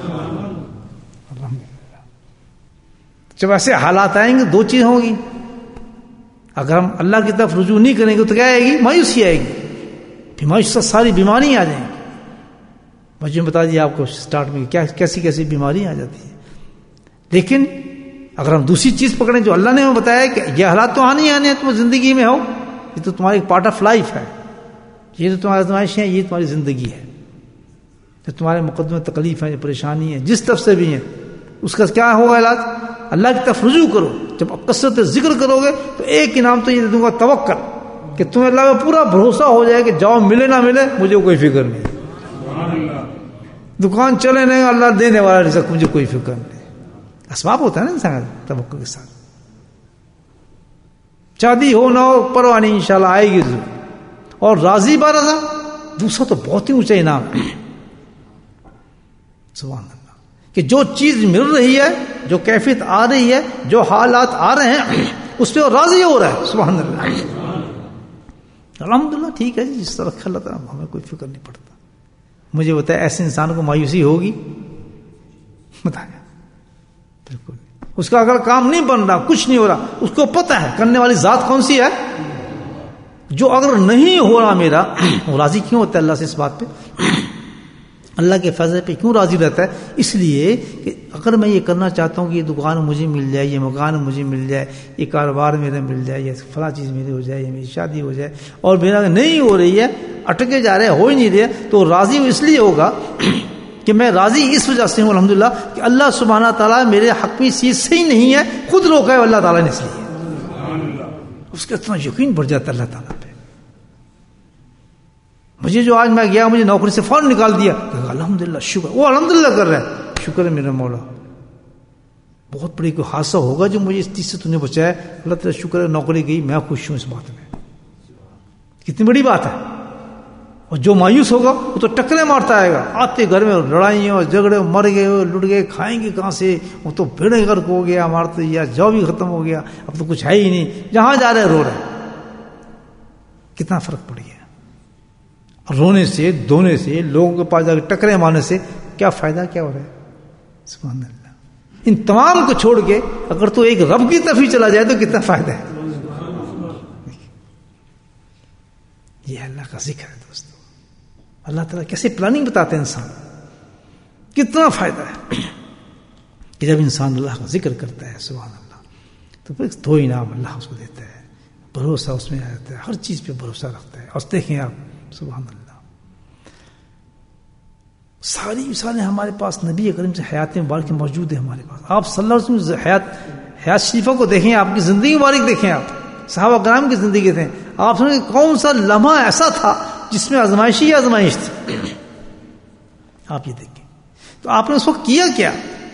جب ایسے حالات آئیں گے دو چیز ہوں گی. اگر ہم اللہ کی طرف رجوع نہیں کریں گے تو کیا آئے گی؟ مایوسی آئے گی، بیماری سے ساری بیماری آ جائیں گی. مجھے بتا دیجیے آپ کو سٹارٹ میں کیا کیسی کیسی بیماری آ جاتی ہے. لیکن اگر ہم دوسری چیز پکڑیں جو اللہ نے ہمیں بتایا کہ یہ حالات تو آنے ہیں، تم زندگی میں ہو، یہ تو تمہاری ایک پارٹ آف لائف ہے، یہ تو تمہاری آزمائشیں ہیں، یہ تمہاری زندگی ہے. جو تمہارے مقدمے تکلیف ہیں، پریشانی ہیں، جس طرف سے بھی ہیں، اس کا کیا ہوگا علاج؟ اللہ کی طرف رجوع کرو. جب کثرت ذکر کرو گے تو ایک انعام تو یہ دے دوں گا، توکل، کہ تمہیں اللہ کا پورا بھروسہ ہو جائے کہ جاؤ ملے نہ ملے مجھے کوئی فکر نہیں، دکان چلے نہیں اللہ دینے والا رزق مجھے کوئی فکر نہیں. اسباب ہوتا ہے نا انسان توکل کے ساتھ. شادی ہو نہ ہو پرواہ نہیں، انشاءاللہ آئے گی ضرور. اور راضی برضا دوسرا تو بہت ہی اونچا انعام ہے. سبحان اللہ، کہ جو چیز مل رہی ہے، جو کیفیت آ رہی ہے، جو حالات آ رہے ہیں، اس پہ وہ راضی ہو رہا ہے. سبحان اللہ، الحمدللہ. ٹھیک ہے جی، جس طرح اللہ تعالیٰ، ہمیں کوئی فکر نہیں پڑتا. مجھے بتایا ایسے انسان کو مایوسی ہوگی؟ بتایا بالکل. اس کا اگر کام نہیں بن رہا، کچھ نہیں ہو رہا، اس کو پتہ ہے کرنے والی ذات کون سی ہے. جو اگر نہیں ہو رہا میرا، وہ راضی کیوں ہوتا ہے اللہ سے اس بات پہ؟ اللہ کے فیصلے پہ کیوں راضی رہتا ہے؟ اس لیے کہ اگر میں یہ کرنا چاہتا ہوں کہ یہ دکان مجھے مل جائے، یہ مکان مجھے مل جائے، یہ کاروبار میرا مل جائے، یہ فلاں چیز میری ہو جائے، یہ میری شادی ہو جائے، اور میرا نہیں ہو رہی ہے، اٹکے جا رہے، ہو ہی نہیں رہے، تو راضی اس لیے ہوگا کہ میں راضی اس وجہ سے ہوں الحمدللہ کہ اللہ سبحانہ تعالیٰ میرے حق میں چیز صحیح نہیں ہے، خود روکا ہے اللہ تعالیٰ نے، اس لیے اس کا اتنا یقین بڑھ جاتا ہے اللہ تعالیٰ پہ. مجھے جو آج میں گیا، مجھے نوکری سے فوراً نکال دیا، الحمدللہ شکر، وہ الحمدللہ کر رہا ہے، شکر ہے میرا مولا. بہت بڑی کوئی حادثہ ہوگا جو مجھے اس چیز سے تم نے بچایا، اللہ تعالیٰ شکر ہے نوکری گئی، میں خوش ہوں اس بات میں. کتنی بڑی بات ہے. اور جو مایوس ہوگا وہ تو ٹکرے مارتا آئے گا، آتے گھر میں لڑائیاں جھگڑے، مر گئے لٹ گئے، کھائیں گے کہاں سے، وہ تو بھیڑے گھر کو ہو گیا، ہمارا تو یا جو بھی ختم ہو گیا، اب تو کچھ ہے ہی نہیں، جہاں جا رہے رو رہے. کتنا فرق پڑ گیا. رونے سے، دھونے سے، لوگوں کے پاس جا کے ٹکرے مارنے سے کیا فائدہ، کیا ہو رہا ہے؟ سبحان اللہ. ان تمام کو چھوڑ کے اگر تو ایک رب کی طرف ہی چلا جائے تو کتنا فائدہ ہے. یہ اللہ کا ذکر ہے دوستو. اللہ تعالیٰ کیسے پلاننگ بتاتے ہیں انسان، کتنا فائدہ ہے کہ جب انسان اللہ کا ذکر کرتا ہے سبحان اللہ، تو پھر دو انعام اللہ اس کو دیتا ہے. بھروسہ اس میں آ جاتا ہے، ہر چیز پہ بھروسہ رکھتا ہے. اور دیکھیں آپ سبحان اللہ، ساری مثالیں ہمارے پاس نبی کریم سے حیات مبارک موجود ہے ہمارے پاس. آپ صلی اللہ علیہ وسلم حیات شریفہ کو دیکھیں، آپ کی زندگی مبارک دیکھیں، آپ صحابہ کرام کی زندگی دیکھیں. آپ سمجھیں کون سا لمحہ ایسا تھا جس میں آزمائشی آزمائش تھی. آپ یہ دیکھیں تو آپ نے اس وقت کیا کیا،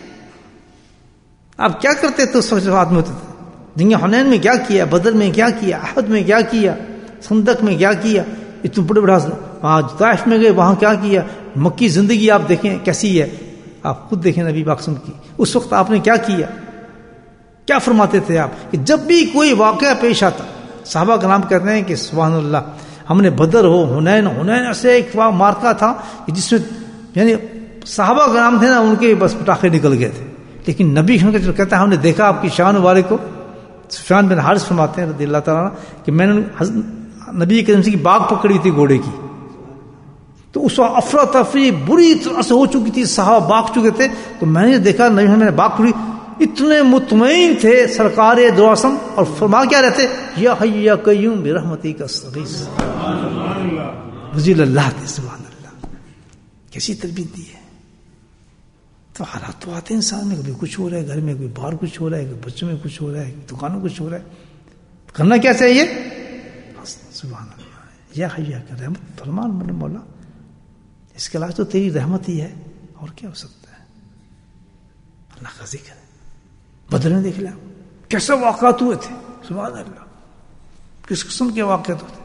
آپ کیا کرتے تھے اس وقت جو آدمی ہوتے تھے. جنگ حنین میں کیا کیا، بدر میں کیا کیا، احد میں کیا کیا، خندق میں کیا کیا، اتنے بڑے بڑا وہاں طائف میں گئے، وہاں کیا کیا. مکی زندگی آپ دیکھیں کیسی ہے، آپ خود دیکھیں نبی پاک کی. اس وقت آپ نے کیا کیا، کیا فرماتے تھے آپ کہ جب بھی کوئی واقعہ پیش آتا. صحابہ کا نام کہتے ہیں کہ سبحان اللہ، ہم نے بدر ہو، حنین ایسے ایک مارکا تھا جس میں یعنی صحابہ کا نام تھے نا، ان کے بس پٹاخے نکل گئے تھے. لیکن نبی جو کہتا ہے ہم نے دیکھا آپ کی شان مبارک کو. سفیان بن حارث فرماتے ہیں رضی اللہ تعالیٰ کہ میں نے نبی کریم سے کی باغ پکڑی تھی گھوڑے کی، تو اس وقت افراتفری بری طرح سے ہو چکی تھی، صحابہ باغ چکے تھے. تو میں نے دیکھا نبی میں نے باغ پکڑی، اتنے مطمئن تھے سرکار دو عالم، اور فرما کیا رہتے، یا حی یا قیوم برحمتی کا استغیث. رضی اللہ تھے سبحان اللہ. کیسی تربیت دی ہے. تو حالات تو آتے ہیں انسان میں، کبھی کچھ ہو رہا ہے گھر میں، کوئی باہر کچھ ہو رہا ہے، کوئی بچوں میں کچھ ہو رہا ہے، دکانوں کچھ ہو رہا ہے. کرنا کیا چاہیے؟ سبحان اللہ، یا حی یا رحمت فرمان من مولا، اس کے علاوہ تو تیری رحمت ہی ہے، اور کیا ہو سکتا ہے. اللہ کا ذکر ہے. بدر میں دیکھ لیا کیسے واقعات ہوئے تھے سبحان اللہ، کس قسم کے واقعات ہوتے.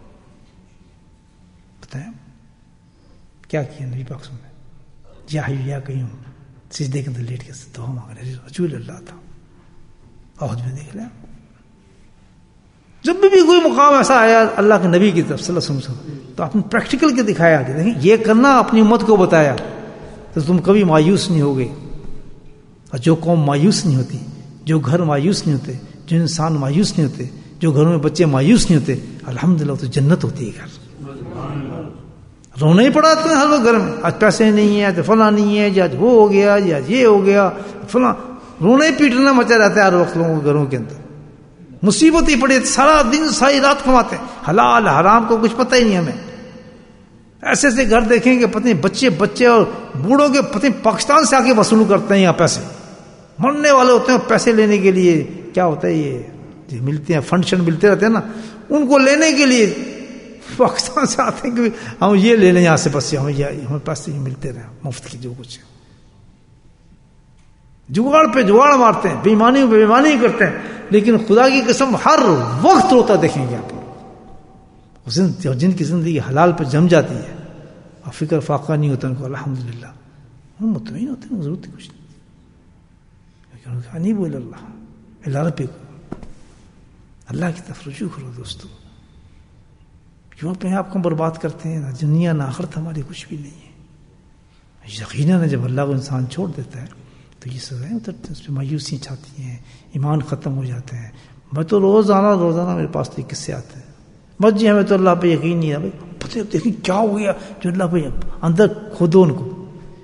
بتائیں کیا کیا نبی پاک نے، یا حی یا قیوم سجدے کے اندر لیٹ کے دعا مانگ رہے، رسول اللہ تھا. عہد میں دیکھ لیا جب بھی کوئی مقام ایسا آیا اللہ کے نبی کی طرف صلی اللہ علیہ وسلم، تو آپ نے پریکٹیکل کے دکھایا کہ دیکھیں یہ کرنا، اپنی امت کو بتایا، تو تم کبھی مایوس نہیں ہوگے. اور جو قوم مایوس نہیں ہوتی، جو گھر مایوس نہیں ہوتے، جو انسان مایوس نہیں ہوتے، جو گھروں میں بچے مایوس نہیں ہوتے، الحمدللہ تو جنت ہوتی ہے. گھر رونا ہی پڑا تھا ہر وقت گھر میں، آج پیسے نہیں ہیں، آج فلاں نہیں ہے، آج وہ ہو گیا، آج یہ ہو گیا، فلاں رونا ہی پیٹنا مچا رہتا ہے ہر وقت لوگوں کے گھروں کے اندر. مصیبت ہی پڑی، سارا دن ساری رات کماتے ہیں، حلال حرام کو کچھ پتہ ہی نہیں ہمیں. ایسے ایسے گھر دیکھیں کہ پتہ نہیں بچے اور بوڑھوں کے پتہ نہیں پاکستان سے آ کے وصول کرتے ہیں یہاں پیسے، مرنے والے ہوتے ہیں پیسے لینے کے لیے. کیا ہوتا ہے یہ ملتے ہیں فنڈ ملتے رہتے ہیں نا، ان کو لینے کے لیے پاکستان سے آتے ہیں کہ ہم یہ لے لیں یہاں سے، بس ہمیں پیسے ملتے رہے مفت کی جو کچھ ہے. جگاڑ پہ جگاڑ مارتے ہیں، بےایمانی پہ بےایمانی کرتے ہیں، لیکن خدا کی قسم ہر وقت روتا دیکھیں گے آپ جن کی زندگی حلال پہ جم جاتی ہے اور فکر فاقہ نہیں ہوتا ان کو، الحمدللہ وہ مطمئن ہوتے ہیں، ضرورت کچھ نہیں، لیکن نہیں بول اللہ رب کو، اللہ کی طرف رجوع کرو دوستو. کیوں اپنے آپ کو برباد کرتے ہیں؟ نہ دنیا نہ آخرت ہماری کچھ بھی نہیں ہے. یقیناً جب اللہ کو انسان چھوڑ دیتا ہے تو یہ سزائیں اترتی ہیں، اس پہ مایوسی چھاتی ہیں، ایمان ختم ہو جاتا ہے. میں تو روزانہ میرے پاس تو قصے آتے ہیں، بس جی ہمیں تو اللہ پہ یقین نہیں ہے. بھائی پتہ دیکھیں کیا ہو گیا جو اللہ پہ اندر کھودو ان کو،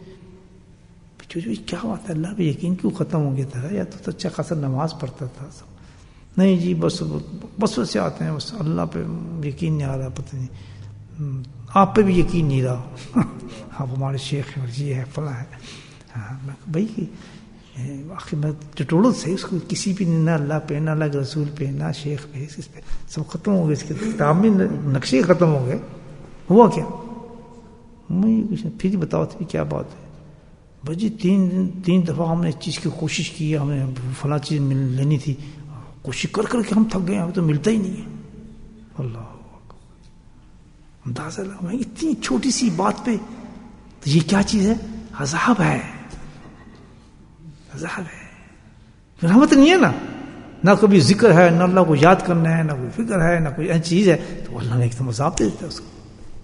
کیا بات ہے اللہ پہ یقین کیوں ختم ہو گیا تھا؟ یا تو اچھا خاصا نماز پڑھتا تھا. نہیں جی بس ویسے آتے ہیں، بس اللہ پہ یقین نہیں آ رہا، پتہ نہیں آپ پہ بھی یقین نہیں رہا، آپ ہمارے شیخ ہیں اور یہ ہے فلاں ہے. ہاں بھائی آخر میں ٹٹوڑوں سے اس کو کسی بھی نہ اللہ پہ، نہ اللہ کے رسول پہ، نہ شیخ پہ، اس پہ سب ختم ہو گئے. اس کے کتاب میں نقشے ختم ہو گئے. ہوا کیا؟ پھر بتاؤ تھی کیا بات ہے؟ بھائی جی تین دفعہ ہم نے اس چیز کی کوشش کی ہے، ہمیں فلاں چیز لینی تھی، کوشش کر کے ہم تھک گئے، ہمیں تو ملتا ہی نہیں ہے. اللہ اندازہ لگا اتنی چھوٹی سی بات پہ تو یہ کیا چیز ہے؟ عذاب ہے، عذاب ہے. رحمت نہیں ہے نا، نہ کبھی ذکر ہے، نہ اللہ کو یاد کرنا ہے، نہ کوئی فکر ہے، نہ کوئی ایسی چیز ہے، تو اللہ نے ایک دم عذاب دے دیتا ہے اس کو،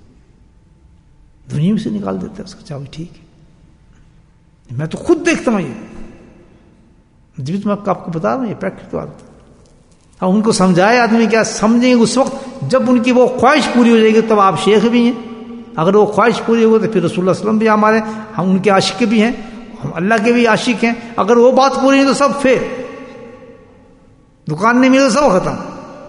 دنیا میں سے نکال دیتا ہے اس کو. چاہو ٹھیک ہے، میں تو خود دیکھتا ہوں، یہ جب میں آپ کو بتا رہا ہوں، یہ پریکٹیکل بات. اب ان کو سمجھائے آدمی کیا سمجھیں گے اس وقت جب ان کی وہ خواہش پوری ہو جائے گی، تب آپ شیخ بھی ہیں. اگر وہ خواہش پوری ہوگی تو پھر رسول اللہ صلی اللہ علیہ وسلم بھی ہمارے، ہم ان کے عاشق بھی ہیں، ہم اللہ کے بھی عاشق ہیں. اگر وہ بات پوری ہے تو سب پھر دکان نہیں ملی تو سب ختم،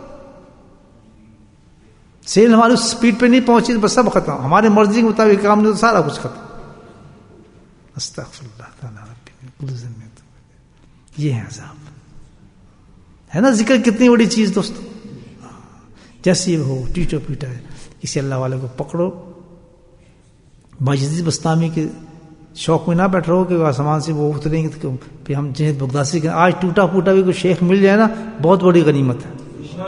سیل ہماری سپیڈ پہ نہیں پہنچی تو بس سب ختم، ہمارے مرضی کے مطابق کام نہیں تو سارا کچھ ختم. استغفر اللہ تعالی. یہ ہے عذاب، ہے نا. ذکر کتنی بڑی چیز دوستو، جیسی ہو ٹیٹو پیٹا ہے. کسی اللہ والے کو پکڑو، باجدید بستامی کے شوق میں نہ بیٹھ رہو کہ آسمان سے وہ اتریں گے تو پھر ہم جنید بغدادی کے آج ٹوٹا پھوٹا بھی کوئی شیخ مل جائے نا، بہت بڑی غنیمت ہے،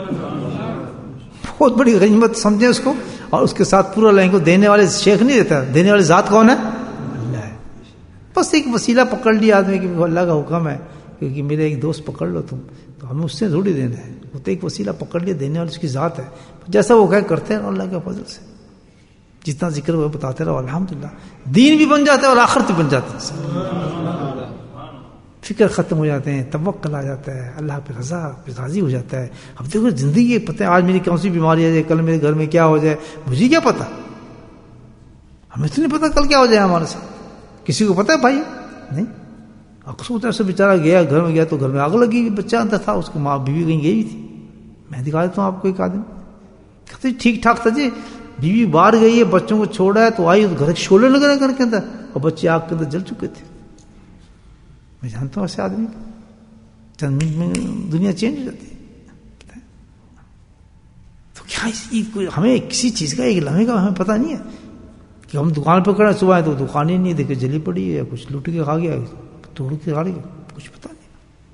بہت بڑی غنیمت سمجھیں اس کو. اور اس کے ساتھ پورا لائن کو دینے والے شیخ نہیں دیتا، دینے والی ذات کون ہے؟ اللہ ہے. بس ایک وسیلہ پکڑ لیا آدمی کہ اللہ کا حکم ہے کیونکہ میرے ایک دوست پکڑ لو تم، تو ہمیں اس سے تھوڑی دینا ہے. وہ تو ایک وسیلہ پکڑ لیا، دینے والی اس کی ذات ہے. جیسا وہ کہے کرتے ہیں اللہ کے فضل سے، جتنا ذکر وہ بتاتے رہو، الحمدللہ دین بھی بن جاتا ہے اور آخرت بھی بن جاتی ہے. فکر ختم ہو جاتے ہیں، توکل آ جاتا ہے، اللہ پہ رضا پہ راضی ہو جاتا ہے. اب دیکھو زندگی پتہ ہے آج میری کون سی بیماری ہے، کل میرے گھر میں کیا ہو جائے، مجھے کیا پتا، ہمیں تو نہیں پتا کل کیا ہو جائے ہمارے ساتھ. کسی کو پتا ہے بھائی؟ نہیں. اکثر سے بیچارہ گیا گھر میں، گیا تو گھر میں آگ لگی، بچہ اندر تھا، اس کو ماں بیوی کہیں گئی تھی. میں دکھا دیتا ہوں آپ کو ایک آدمی، کہتے ٹھیک ٹھاک تھا جی، بیوی باہر گئی ہے، بچوں کو چھوڑا ہے تو آئی تو گھر کے شعلے لگ رہے گھر کے اندر اور بچے آگ کے اندر جل چکے تھے. میں جانتا ہوں ایسے آدمی، چند منٹ میں دنیا چینج ہو جاتی ہے. تو کیا ہمیں کسی چیز کا ایک لمحے کا ہمیں پتہ نہیں ہے کہ ہم دکان پہ کھڑے صبح تو دکان ہی نہیں دیکھے جلی پڑی ہے، کچھ لوٹ کے کھا گیا، توڑ کے کھا گیا، کچھ پتہ نہیں.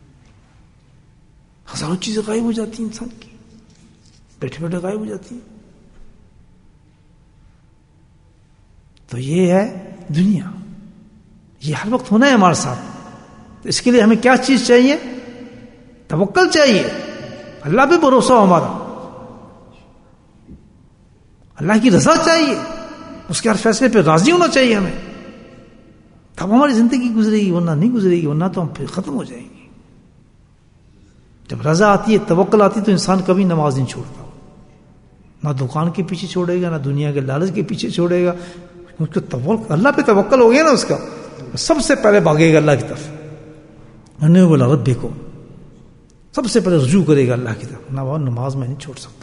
ہزاروں چیزیں غائب ہو جاتی ہیں انسان کی، بیٹھے بیٹھے غائب ہو جاتی ہیں. تو یہ ہے دنیا، یہ ہر وقت ہونا ہے ہمارے ساتھ. تو اس کے لیے ہمیں کیا چیز چاہیے؟ توکل چاہیے، اللہ پہ بھروسہ ہو ہمارا، اللہ کی رضا چاہیے، اس کے ہر فیصلے پہ راضی ہونا چاہیے ہمیں، تب ہماری زندگی گزرے گی، ورنہ نہیں گزرے گی، ورنہ تو ہم پھر ختم ہو جائیں گے. جب رضا آتی ہے، توکل آتی ہے، تو انسان کبھی نماز نہیں چھوڑتا، نہ دکان کے پیچھے چھوڑے گا، نہ دنیا کے لالچ کے پیچھے چھوڑے گا. اس کو اللہ پہ توکل ہو گیا نا، اس کا سب سے پہلے بھاگے گا اللہ کی طرف. میں نے بولا رب کو سب سے پہلے رجوع کرے گا اللہ کی طرف، نہ وہ نماز میں نہیں چھوڑ سکتا.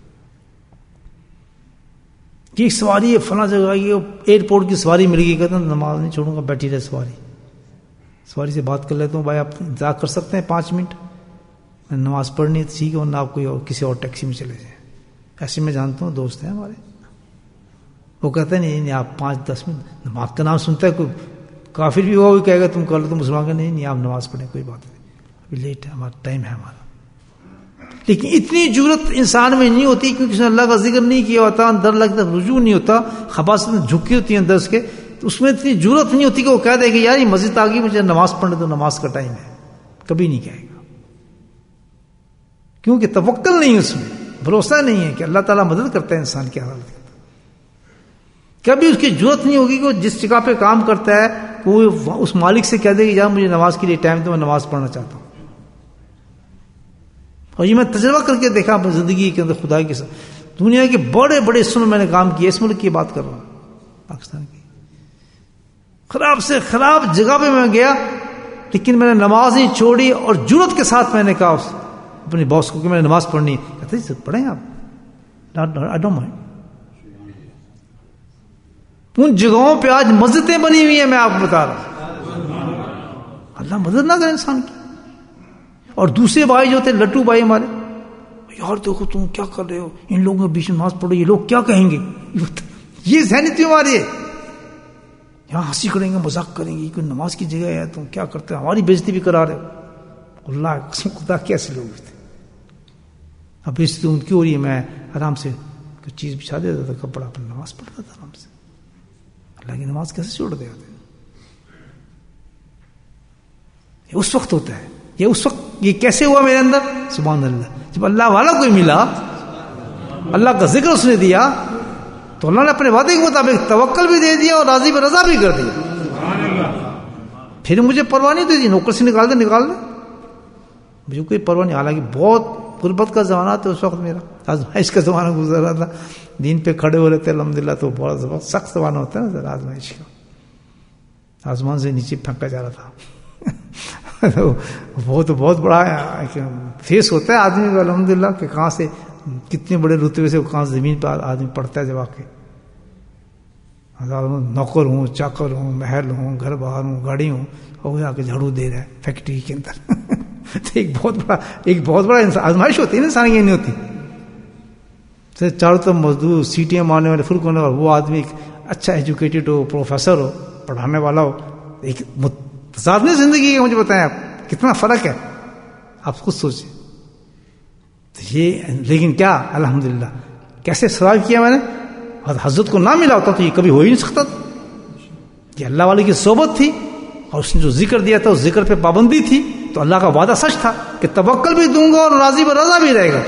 کہ سواری ہے فلاں جگہ، یہ ایئرپورٹ کی سواری مل گئی، کہتے ہیں نماز نہیں چھوڑوں گا، بیٹھی رہے سواری سے بات کر لیتا ہوں، بھائی آپ انتظار کر سکتے ہیں 5 منٹ، میں نماز پڑھنی ہے، ٹھیک ہے، ورنہ آپ کوئی اور کسی اور ٹیکسی میں چلے جائیں. ایسے میں جانتا ہوں دوست ہیں ہمارے، وہ کہتے ہیں نہیں آپ 5-10 منٹ، نماز کا نام سنتا ہے کوئی کافر بھی ہوا وہ کہے گا تم کر لو، تم مسلمان کا نہیں آپ نماز پڑھیں، کوئی بات نہیں، ابھی لیٹ ہے، ہمارا ٹائم ہے ہمارا. لیکن اتنی جرت انسان میں نہیں ہوتی کیونکہ اس نے اللہ کا ذکر نہیں کیا ہوتا، اندر اللہ کی طرف رجوع نہیں ہوتا، خباثت میں جھکی ہوتی ہے اندر اس کے، تو اس میں اتنی جرت نہیں ہوتی کہ وہ کہہ دے کہ یار یہ مسجد آ گئی مجھے نماز پڑھنے تو نماز کا ٹائم ہے. کبھی نہیں کہے گا، کیونکہ توکل نہیں اس میں، بھروسہ نہیں ہے کہ اللہ تعالیٰ مدد کرتا ہے انسان کی حالت. کبھی اس کی جرت نہیں ہوگی کہ وہ جس جگہ پہ کام کرتا ہے وہ اس مالک سے کہہ دے کہ یار مجھے نماز کے لیے ٹائم تو میں نماز پڑھنا چاہتا ہوں. اور یہ میں تجربہ کر کے دیکھا اپنی زندگی کے اندر خدا کے ساتھ. دنیا کے بڑے بڑے حصوں میں میں نے کام کیا، اس ملک کی بات کر رہا ہوں، پاکستان کی خراب سے خراب جگہ پہ میں گیا، لیکن میں نے نماز نہیں چھوڑی اور جرت کے ساتھ میں نے کہا اپنے باس کو کہ میں نے نماز پڑھنی ہے. کہتے ہیں پڑھیں آپ، I don't mind. ان جگہوں پہ آج مسجدیں بنی ہوئی ہیں، میں آپ کو بتا رہا ہوں. اللہ مدد نہ کرے انسان کی. اور دوسرے بھائی جو تھے لٹو بھائی ہمارے، یار دیکھو تم کیا کر رہے ہو، ان لوگوں کے بیچ میں نماز پڑھو، یہ لوگ کیا کہیں گے، یہ ذہنیت ہماری ہے. یہاں ہنسی کریں گے، مذاق کریں گے، کوئی نماز کی جگہ ہے تم کیا کرتے ہو، ہماری بےزتی بھی کرا رہے ہو. اللہ قسم خدا کیسے لوگ تھے. اب بےزتی ان کی ہو رہی ہے، میں آرام سے کوئی چیز بچھا دیتا تھا، کپڑا اپنا نماز پڑھتا تھا آرام سے. اللہ کی نماز کیسے چھوڑ دے آتے؟ یہ اس وقت ہوتا ہے، یہ اس وقت، یہ کیسے ہوا میرے اندر؟ سبحان اللہ. جب اللہ والا کوئی ملا، اللہ کا ذکر اس نے دیا، تو اللہ نے اپنے وعدے کے مطابق توکل بھی دے دیا اور راضی پر رضا بھی کر دیا. پھر مجھے پرواہ نہیں دی، نوکر سے نکال دے، مجھے کوئی پرواہ نہیں. حالانکہ بہت غربت کا زمانہ تھا اس وقت، میرا آزمائش کا زمانہ گزر رہا تھا، دین پہ کھڑے ہو رہے تھے الحمدللہ. تو بہت سخت زمانہ ہوتا ہے نا آزمائش کا، آسمان سے نیچے پھینکا جا رہا تھا. وہ تو بہت بڑا فیس ہوتا ہے آدمی کو الحمدللہ کہ کہاں سے کتنے بڑے رتبے سے کہاں زمین پہ آدمی پڑتا ہے. جب آ کے نوکر ہوں، چاکر ہوں، محل ہوں، گھر باہر ہوں، گاڑی ہوں، اور وہ آ کے جھاڑو دے رہا ہے فیکٹری کے اندر. تو ایک بہت بڑا آزمائش ہوتی ہے نا انسان کی، نہیں ہوتی. چاروں طرف مزدور، سیٹیاں مارنے والے، فرق ہونے والے، وہ آدمی ایک اچھا ایجوکیٹڈ ہو، پروفیسر ہو، پڑھانے والا ہو. ایک متضاد زندگی ہے. مجھے بتائیں آپ کتنا فرق ہے، آپ خود سوچیں. یہ لیکن کیا الحمدللہ کیسے سوال کیا میں نے، حضرت کو نہ ملا ہوتا تو یہ کبھی ہو ہی نہیں سکتا تھا. یہ اللہ والے کی صحبت تھی، اور اس نے جو ذکر دیا تھا اس ذکر پہ پابندی تھی، تو اللہ کا وعدہ سچ تھا کہ توکل بھی دوں گا اور راضی پر رضا بھی رہے گا.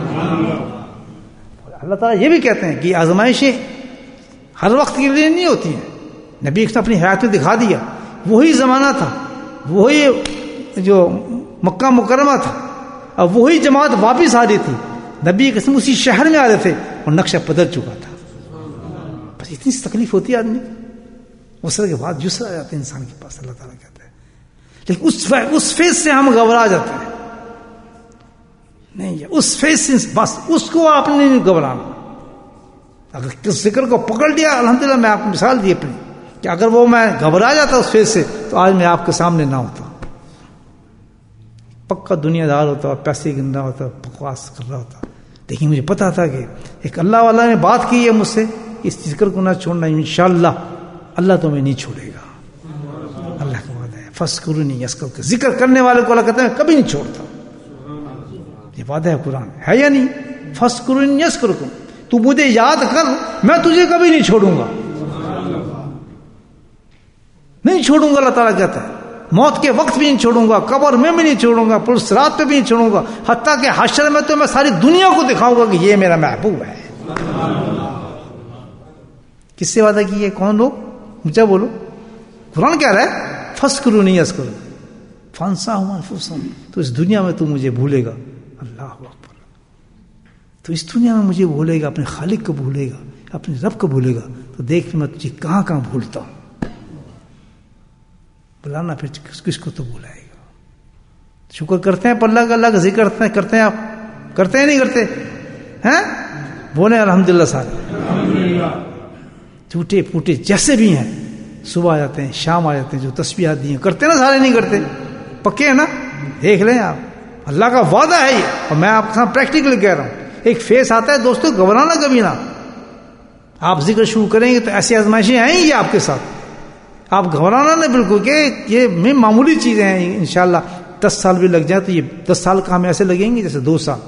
اللہ تعالیٰ یہ بھی کہتے ہیں کہ آزمائشیں ہر وقت کے لیے نہیں ہوتی ہیں. نبی نے اپنی حیات میں دکھا دیا، وہی زمانہ تھا، وہی جو مکہ مکرمہ تھا، اب وہی جماعت واپس آ رہی تھی. نبی قسم اسی شہر میں آ رہے تھے اور نقشہ بدل چکا تھا. بس اتنی تکلیف ہوتی ہے آدمی، غسل کے بعد جسر آ جاتے ہیں انسان کے پاس. اللہ تعالیٰ کہتا ہے لیکن اس فیض سے ہم گھبرا جاتے ہیں. نہیں، اس فیض سے بس اس کو آپ نے نہیں گھبرانا. اگر کس ذکر کو پکڑ لیا، الحمدللہ میں آپ کو مثال دی اپنی کہ اگر وہ میں گھبرا جاتا اس فیض سے تو آج میں آپ کے سامنے نہ ہوتا. پکا دنیا دار ہوتا، پیسے گن رہا ہوتا، بکواس کر رہا ہوتا. لیکن مجھے پتا تھا کہ ایک اللہ والا نے بات کی ہے مجھ سے، اس ذکر کو نہ چھوڑنا. انشاءاللہ اللہ تمہیں نہیں چھوڑے گا. اللہ کا وعدہ ہے، فذکرونی اذکرکم. ذکر کرنے والے کو اللہ کہتے ہیں کبھی نہیں چھوڑتا. یہ وعدہ ہے قرآن، ہے یا نہیں؟ فذکرونی اذکرکم. تو مجھے یاد کر، میں تجھے کبھی نہیں چھوڑوں گا. نہیں چھوڑوں گا، اللہ تعالیٰ کہتا ہے. موت کے وقت بھی نہیں چھوڑوں گا، قبر میں بھی نہیں چھوڑوں گا، پھر صراط پہ بھی نہیں چھوڑوں گا، حتیٰ کہ حشر میں تو میں ساری دنیا کو دکھاؤں گا کہ یہ میرا محبوب ہے. کس سے وعدہ کی ہے؟ کون لوگ؟ مجھے بولو. قرآن کہہ رہا ہے فذکرونی اذکرکم فانساہم انفسہم. تو اس دنیا میں تو مجھے بھولے گا، اللہ اکبر، تو اس دنیا میں مجھے بھولے گا، اپنے خالق کو بھولے گا، اپنے رب کو بھولے گا، تو دیکھ میں تجھے کہاں کہاں بھولتا ہوں. بلانا پھر کس کو تو بلائے گا. شکر کرتے ہیں اللہ کا، اللہ کا ذکر کرتے ہیں آپ، کرتے ہیں نہیں کرتے ہیں؟ بولے الحمدللہ. سارے ٹوٹے پوٹے جیسے بھی ہیں، صبح آ جاتے ہیں، شام آ جاتے ہیں، جو تسبیحات دی ہیں کرتے ہیں نا، سارے نہیں کرتے، پکے ہیں نا. دیکھ لیں آپ، اللہ کا وعدہ ہے یہ، اور میں آپ کے ساتھ پریکٹیکلی کہہ رہا ہوں. ایک فیس آتا ہے دوستو، گھبرانا کبھی نہ. آپ ذکر شروع کریں گے تو ایسی آزمائشیں آئیں گی آپ کے ساتھ، آپ گھبرانا نہیں بالکل کہ یہ میں معمولی چیزیں ہیں، انشاءاللہ 10 سال بھی لگ جائیں تو یہ 10 سال کا ہمیں ایسے لگیں گے جیسے 2 سال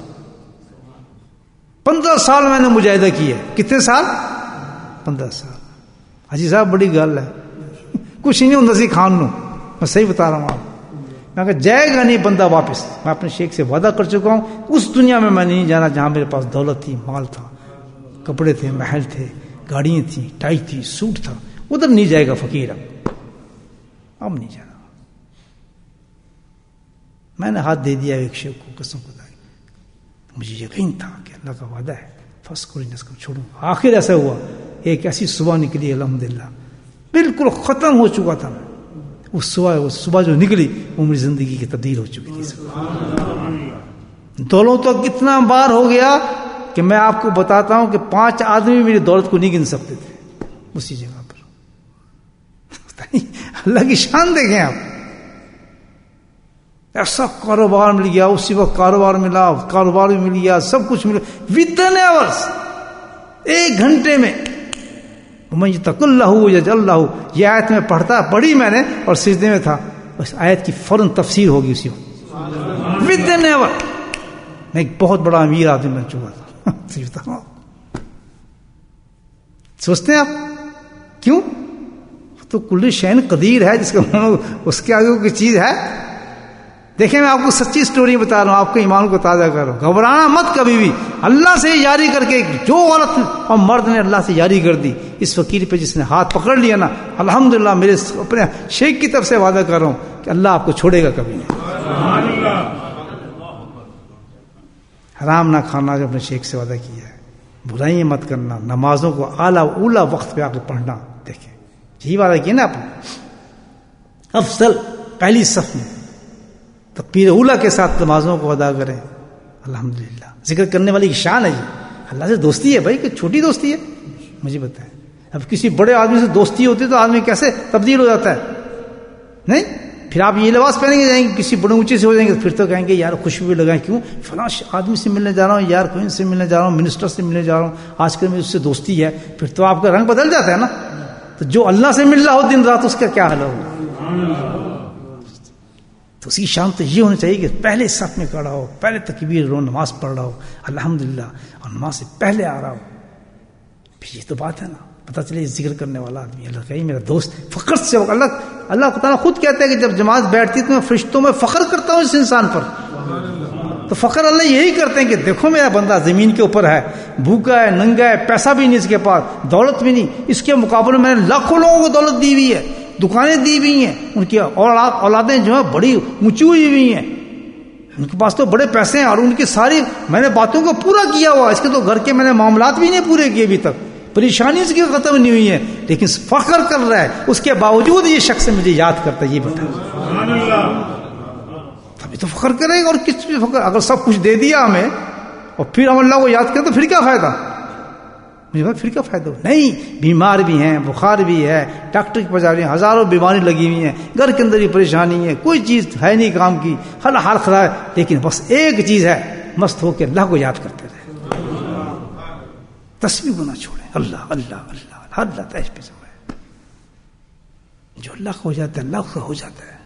15 سال میں نے مجاہدہ کیا ہے. کتنے سال؟ 15 سال. حاجی صاحب بڑی گل ہے، کچھ نہیں ہوں سی کھان نو، میں صحیح بتا رہا ہوں آپ. میں کہ جائے گا نہیں بندہ واپس. میں اپنے شیخ سے وعدہ کر چکا ہوں اس دنیا میں نہیں جانا جہاں میرے پاس دولت تھی، مال تھا، کپڑے تھے، محل تھے، گاڑیاں تھیں، ٹائی تھی، سوٹ تھا. ادھر نہیں جائے گا فقیر. اب نہیں جانا. میں نے ہاتھ دے دیا ایک شیخ کو، قسم خدا کی مجھے یقین تھا کہ اللہ کا وعدہ ہے، فرض کو نس کو چھوڑوں. آخر ایسا ہوا، ایک ایسی صبح نکلی الحمدللہ، بالکل ختم ہو چکا تھا میں. اس صبح جو نکلی وہ میری زندگی کی تبدیل ہو چکی تھی. دولوں تو کتنا بار ہو گیا کہ میں آپ کو بتاتا ہوں کہ 5 آدمی میری دولت کو نہیں گن سکتے تھے اسی جگہ پر. اللہ کی شان دیکھیں آپ. ایسا کاروبار مل گیا، اسی وقت کاروبار ملا، کاروبار بھی مل گیا، سب کچھ ملا ودن آورس، 1 گھنٹے میں. میں تق اللہ یجعل اللہ، یہ آیت میں پڑھی میں نے اور سجدے میں تھا، اس آیت کی فوراً تفسیر ہوگی اسی وقت. ودن آور میں ایک بہت بڑا امیر آدمی بن چکا تھا. سوچتے ہیں آپ کیوں؟ تو کل شین قدیر ہے، جس کا اس کے آگے کوئی چیز ہے؟ دیکھیں میں آپ کو سچی سٹوری بتا رہا ہوں، آپ کے ایمان کو تازہ کر رہا ہوں. گھبرانا مت کبھی بھی. اللہ سے یاری کر کے جو عورت اور مرد نے اللہ سے یاری کر دی، اس فقیر پہ جس نے ہاتھ پکڑ لیا نا، الحمدللہ میرے اپنے شیخ کی طرف سے وعدہ کر رہا ہوں کہ اللہ آپ کو چھوڑے گا کبھی نہیں. حرام نہ کھانا جو اپنے شیخ سے وعدہ کیا ہے، برائیاں مت کرنا، نمازوں کو اعلیٰ اولا وقت پہ آ کے پڑھنا. دیکھیں یہی وعدہ کیا نا آپ نے. افضل پہلی صف میں تکبیر اولا کے ساتھ نمازوں کو ادا کریں. الحمدللہ ذکر کرنے والی کی شان ہے یہ. اللہ سے دوستی ہے بھائی، کہ چھوٹی دوستی ہے؟ مجھے بتائیں. اب کسی بڑے آدمی سے دوستی ہوتی تو آدمی کیسے تبدیل ہو جاتا ہے؟ نہیں پھر آپ یہ لباس پہنیں گے جائیں گے، کسی بڑے اونچے سے ہو جائیں گے پھر تو کہیں گے یار خوشبو لگائیں. کیوں؟ فلاں آدمی سے ملنے جا رہا ہوں، یار کوئی سے ملنے جا رہا ہوں، منسٹر سے ملنے جا رہا ہوں، آج کل میری اس سے دوستی ہے. پھر تو آپ کا رنگ بدل جاتا ہے نا. تو جو اللہ سے مل رہا ہو دن رات، اس کا کیا حال ہوگا؟ تو اس کی شان تو یہ ہونی چاہیے کہ پہلے صف میں کھڑا ہو، پہلے تکبیر رو، نماز پڑھ رہا ہو الحمدللہ، اور نماز سے پہلے آ رہا ہو. پھر یہ تو بات ہے نا، پتہ چلے ذکر کرنے والا آدمی اللہ کہیں میرا دوست. فخر سے اللہ تعالیٰ خود کہتا ہے کہ جب جماعت بیٹھتی ہے تو میں فرشتوں میں فخر کرتا ہوں اس انسان پر. تو فخر اللہ یہی کرتے ہیں کہ دیکھو میرا بندہ زمین کے اوپر ہے، بھوکا ہے، ننگا ہے، پیسہ بھی نہیں اس کے پاس، دولت بھی نہیں، اس کے مقابلے میں لاکھوں لوگوں کو دولت دی ہوئی ہے، دکانیں دی ہوئی ہیں، ان کی اولادیں جو ہیں بڑی اونچی ہوئی ہوئی ہیں، ان کے پاس تو بڑے پیسے ہیں، اور ان کی ساری میں نے باتوں کو پورا کیا ہوا. اس کے تو گھر کے میں نے معاملات بھی نہیں پورے کیے ابھی تک، پریشانی اس کی ختم نہیں ہوئی ہے، لیکن فخر کر رہا ہے. اس کے باوجود یہ شخص مجھے یاد کرتا ہے. یہ بتا تبھی تو فخر کرے گا. اور کس پہ فخر؟ اگر سب کچھ دے دیا ہمیں اور پھر ہم اللہ کو یاد کریں تو پھر کیا فائدہ؟ مجھے پھر کیا فائدہ ہو؟ نہیں، بیمار بھی ہیں، بخار بھی ہے، ڈاکٹر کے پاس جا رہے ہیں، ہزاروں بیماری لگی ہوئی ہیں، گھر کے اندر ہی پریشانی ہے، کوئی چیز ہے نہیں کام کی، ہر حال خراب ہے، لیکن بس ایک چیز ہے، مست ہو کے اللہ کو یاد کرتے رہے، تسبیح کو نہ چھوڑیں. اللہ اللہ اللہ اللہ تیش پہ جو ہے، جو اللہ کا ہو جاتا ہے اللہ کا ہو جاتا ہے.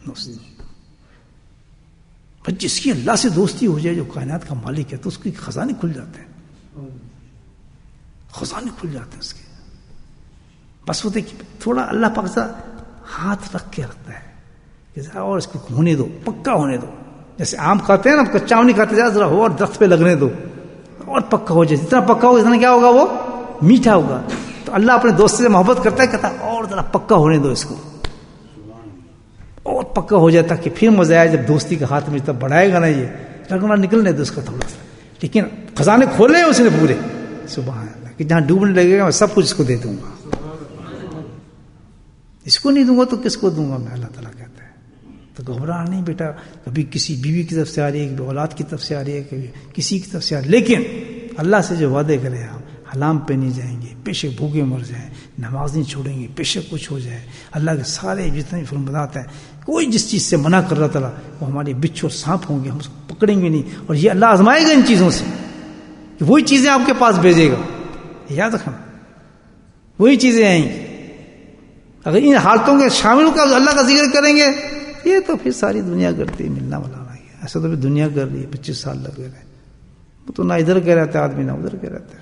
جس کی اللہ سے دوستی ہو جائے، جو کائنات کا مالک ہے، تو اس کے خزانے کھل جاتے ہیں، خزانے کھل جاتے ہیں اس کے. بس وہ دیکھیے تھوڑا اللہ پاک سے ہاتھ رکھ کے رکھتا ہے کہ ذرا اور اس کو ہونے دو، پکا ہونے دو. جیسے آم کھاتے ہیں نا، کچا آم نہیں کھاتے، ذرا ہو اور درخت پہ لگنے دو اور پکا ہو جائے. جتنا پکا ہوگا اتنا کیا ہوگا؟ وہ میٹھا ہوگا. تو اللہ اپنے دوست سے محبت کرتا ہے، کہتا ہے اور ذرا پکا ہونے دو اس کو، اور پکا ہو جائے تاکہ پھر مزہ آئے. جب دوستی کا ہاتھ میں تب بڑھائے گا نا، یہ لگنا نکلنے دو اس کا تھوڑا سا، لیکن خزانے کھولے اس نے پورے. سبحان اللہ، کہ جہاں ڈوبنے لگے گا میں سب کچھ اس کو دے دوں گا. اس کو نہیں دوں گا تو کس کو دوں گا میں؟ اللہ تعالیٰ کہتا ہے. تو گھبرا نہیں بیٹا. کبھی کسی بیوی کی طرف سے آ رہی ہے، کبھی اولاد کی طرف سے آ رہی ہے، کبھی کسی کی طرف سے آ رہی ہے، لیکن اللہ سے جو وعدے کرے ہم حلام پہ نہیں جائیں گے، بے شک بھوکے مر جائیں، نماز نہیں چھوڑیں گے، بے شک کچھ ہو جائے. اللہ کے سارے جتنے فرمودات ہیں، کوئی جس چیز سے منع کر رہا تعالیٰ، وہ ہمارے بچھو اور سانپ ہوں گے، ہم اس کو پکڑیں گے نہیں. اور یہ اللہ آزمائے گا ان چیزوں سے، کہ وہی چیزیں آپ کے پاس بھیجے گا. یاد رکھنا وہی چیزیں آئیں گی. اگر ان حالتوں کے شامل کا اللہ کا ذکر کریں گے یہ تو پھر ساری دنیا کرتی ہے، ملنا ملانا ہی ہے. ایسا تو پھر دنیا کر رہی ہے، 25 سال لگے رہے، وہ تو نہ ادھر کے رہتا ہے آدمی نہ ادھر کے رہتا ہے،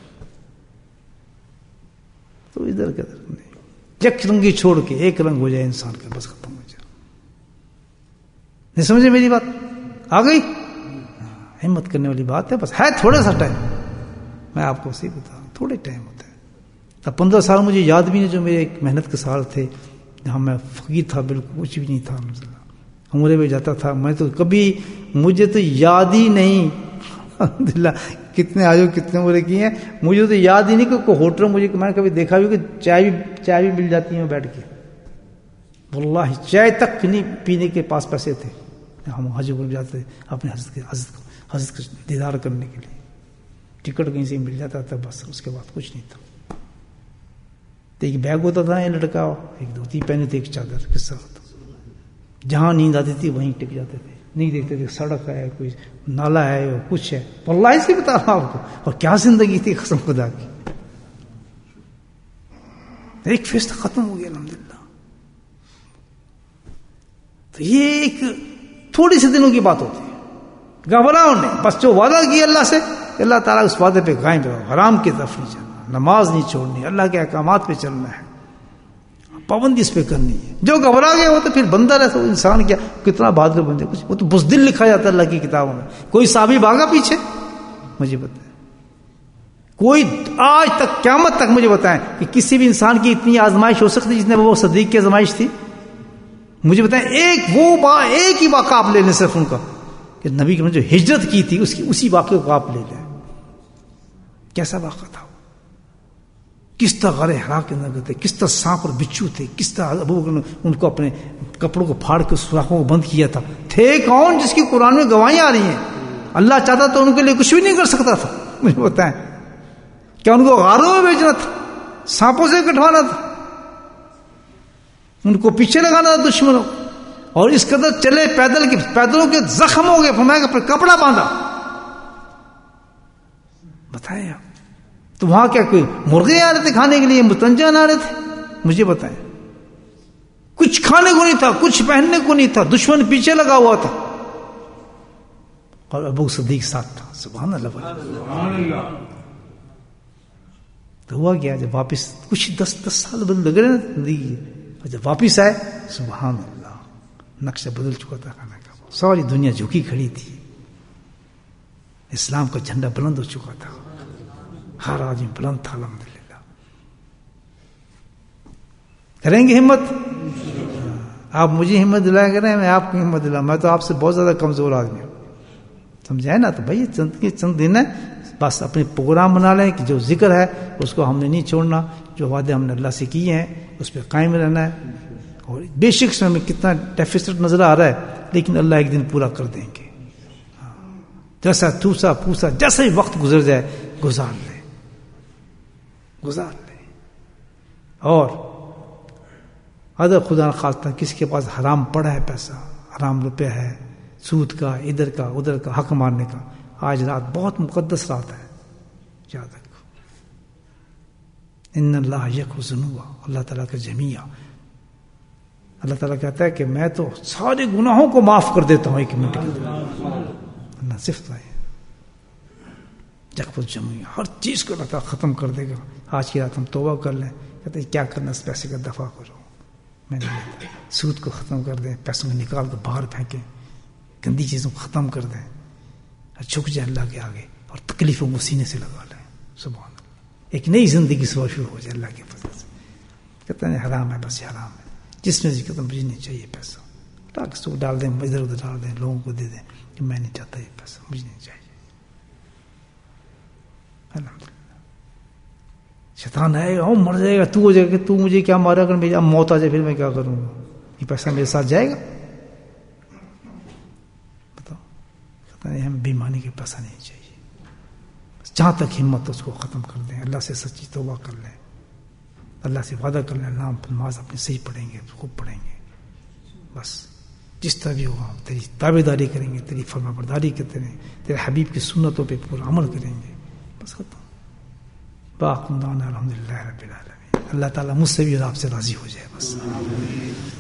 تو ادھر کے ادھر نہیں. یک رنگی چھوڑ کے ایک رنگ ہو جائے انسان کا، بس ختم ہو جائے. نہیں سمجھے میری بات؟ آ گئی؟ ہمت کرنے والی بات ہے. بس ہے تھوڑا سا ٹائم، میں آپ کو صحیح بتا رہا ہوں، تھوڑے ٹائم ہوتا ہے. اب 15 سال مجھے یاد بھی نہیں جو میرے ایک محنت کے سال تھے جہاں میں فقیر تھا، بالکل کچھ بھی نہیں تھا. عمرے میں جاتا تھا میں تو کبھی، مجھے تو یاد ہی نہیں الحمدللہ کتنے آج کتنے عمرے کی ہیں، مجھے تو یاد ہی نہیں کہ کوئی ہوٹل مجھے میں نے کبھی دیکھا بھی کہ چائے بھی مل جاتی ہے بیٹھ کے. واللہ چائے تک نہیں پینے کے پاس پیسے تھے. ہم حج پر جاتے اپنے حضرت کا دیدار کرنے کے لیے، ٹکٹ کہیں سے مل جاتا تھا، بس اس کے بعد کچھ نہیں تھا. ایک بیگ ہوتا تھا یہ لڑکا، ایک دھوتی پہنے تھے، ایک چادر، قصہ ہوتا. جہاں نیند آتی تھی وہیں ٹک جاتے تھے، نہیں دیکھتے تھے سڑک ہے، کوئی نالا ہے، کچھ ہے. واللہ سے بتا رہا ہوں آپ کو. اور کیا زندگی تھی قسم خدا کی. ایک فیصلہ ختم ہو گیا الحمدللہ. تو یہ ایک تھوڑی سی دنوں کی بات ہوتی ہے. گھبراؤ نہیں، بس جو وعدہ کیا اللہ سے، اللہ تعالیٰ اس وعدے پہ قائم رہو. حرام کی طرف نہیں چلنا، نماز نہیں چھوڑنی، اللہ کے احکامات پہ چلنا ہے، پابندی اس پہ کرنی ہے. جو گھبرا گیا وہ تو پھر بندہ رہتا، انسان کیا کتنا بہادر بن جائے، کچھ وہ تو بزدل لکھا جاتا ہے اللہ کی کتابوں میں. کوئی صحابی بھاگا پیچھے؟ مجھے بتائیں کوئی آج تک قیامت تک مجھے بتائیں کہ کسی بھی انسان کی اتنی آزمائش ہو سکتی جتنے وہ صدیق کی آزمائش تھی؟ مجھے بتائیں ایک ہی واقعہ آپ لے لیں صرف ان کا کہ نبی کی جو ہجرت کی تھی اسی واقعے کو آپ لے لیں. کیسا واقعہ تھا؟ کس طرح غار حرا کے اندر گئے، کس طرح سانپ اور بچھو تھے، کس طرح ابو بکر نے ان کو اپنے کپڑوں کو پھاڑ کے سوراخوں کو بند کیا تھا. تھے کون جس کی قرآن میں گواہیاں آ رہی ہیں؟ اللہ چاہتا تو ان کے لیے کچھ بھی نہیں کر سکتا تھا. مجھے بتائیں کیا ان کو غاروں میں بیچنا تھا، سانپوں سے کٹوانا تھا، ان کو پیچھے لگانا تھا دشمنوں. اور اس قدر چلے پیدلوں کے زخم ہو گئے، فرمایا کہ کپڑا باندھا. بتائیں آپ تو وہاں کیا کوئی مرغے آ رہے تھے کھانے کے لیے، متنجان آ رہے تھے؟ مجھے بتائیں کچھ کھانے کو نہیں تھا، کچھ پہننے کو نہیں تھا، دشمن پیچھے لگا ہوا تھا اور ابو صدیق ساتھ تھا. سبحان اللہ. تو ہوا کیا جب واپس کچھ 10 سال لگ رہے نا زندگی، اور جب واپس آئے سبحان اللہ نقشہ بدل چکا تھا کھانے کا. ساری دنیا جھکی کھڑی تھی، اسلام کا جھنڈا بلند ہو چکا تھا، ہر آدمی بلند تھا. الحمدللہ. کریں گے ہمت؟ آپ مجھے ہمت دلایا کریں، میں آپ کو ہمت دلاؤں. میں تو آپ سے بہت زیادہ کمزور آدمی ہوں، سمجھائے نا. تو بھائی چند دن ہے، بس اپنے پروگرام بنا لیں کہ جو ذکر ہے اس کو ہم نے نہیں چھوڑنا، جو وعدے ہم نے اللہ سے کیے ہیں اس پہ قائم رہنا ہے. اور بے شک اس میں کتنا ڈیفیسٹ نظر آ رہا ہے لیکن اللہ ایک دن پورا کر دیں گے. جیسا ٹوسا پوسا جیسا ہی وقت گزر جائے گزار لیں. اور اگر خدا نخواستہ کسی کے پاس حرام پڑا ہے پیسہ، حرام روپیہ ہے، سود کا، ادھر کا ادھر کا حق مارنے کا، آج رات بہت مقدس رات ہے، یاد رکھو. ان اللہ یغفر الذنوب، اللہ تعالیٰ کا جمیع. اللہ تعالیٰ کہتا ہے کہ میں تو سارے گناہوں کو معاف کر دیتا ہوں 1 منٹ کے اندر. اللہ صفت ہے یغفر الجمیع، ہر چیز کو اللہ تعالیٰ ختم کر دے گا. آج کی رات ہم توبہ کر لیں. کہتے ہیں کیا کرنا، اس پیسے کا دفع کرو، میں نے سود کو ختم کر دیں، پیسوں کو نکال کر باہر پھینکیں، گندی چیزوں کو ختم کر دیں، جھک جائیں اللہ کے آگے اور تکلیفوں کو سینے سے لگا لیں. سبحان اللہ. ایک نئی زندگی صبح شروع ہو جائے اللہ کے فضل سے. کہتے ہیں حرام ہے، بس حرام ہے، جس میں ذکر مجھے نہیں چاہیے پیسہ، ٹاکس تو ڈال دیں، ادھر ادھر ڈال دیں، لوگوں کو دے دیں کہ میں نہیں چاہتا یہ پیسہ، مجھے نہیں چاہیے. الحمدللہ. شیطان آئے گا، مر جائے گا، تو ہو جائے گا، تو مجھے کیا مارا، اگر میری موت آ جائے پھر میں کیا کروں گا، یہ پیسہ میرے ساتھ جائے گا؟ بتاؤ. کہتا ہے ہم بیمانی کے پیسہ نہیں چاہیے. جہاں تک ہمت اس کو ختم کر دیں، اللہ سے سچی توبہ کر لیں، اللہ سے وعدہ کر لیں اللہ نماز اپنی صحیح پڑھیں گے، خوب پڑھیں گے. بس جس طرح بھی ہوگا تیری تابع داری کریں گے، تیری فرما برداری کرتے رہیں، تیرے حبیب کی سنتوں پہ پورا عمل کریں گے. بس ختم. باقی الحمد للہ رب العالمین. اللہ تعالیٰ مجھ سے بھی آپ سے راضی ہو جائے بس.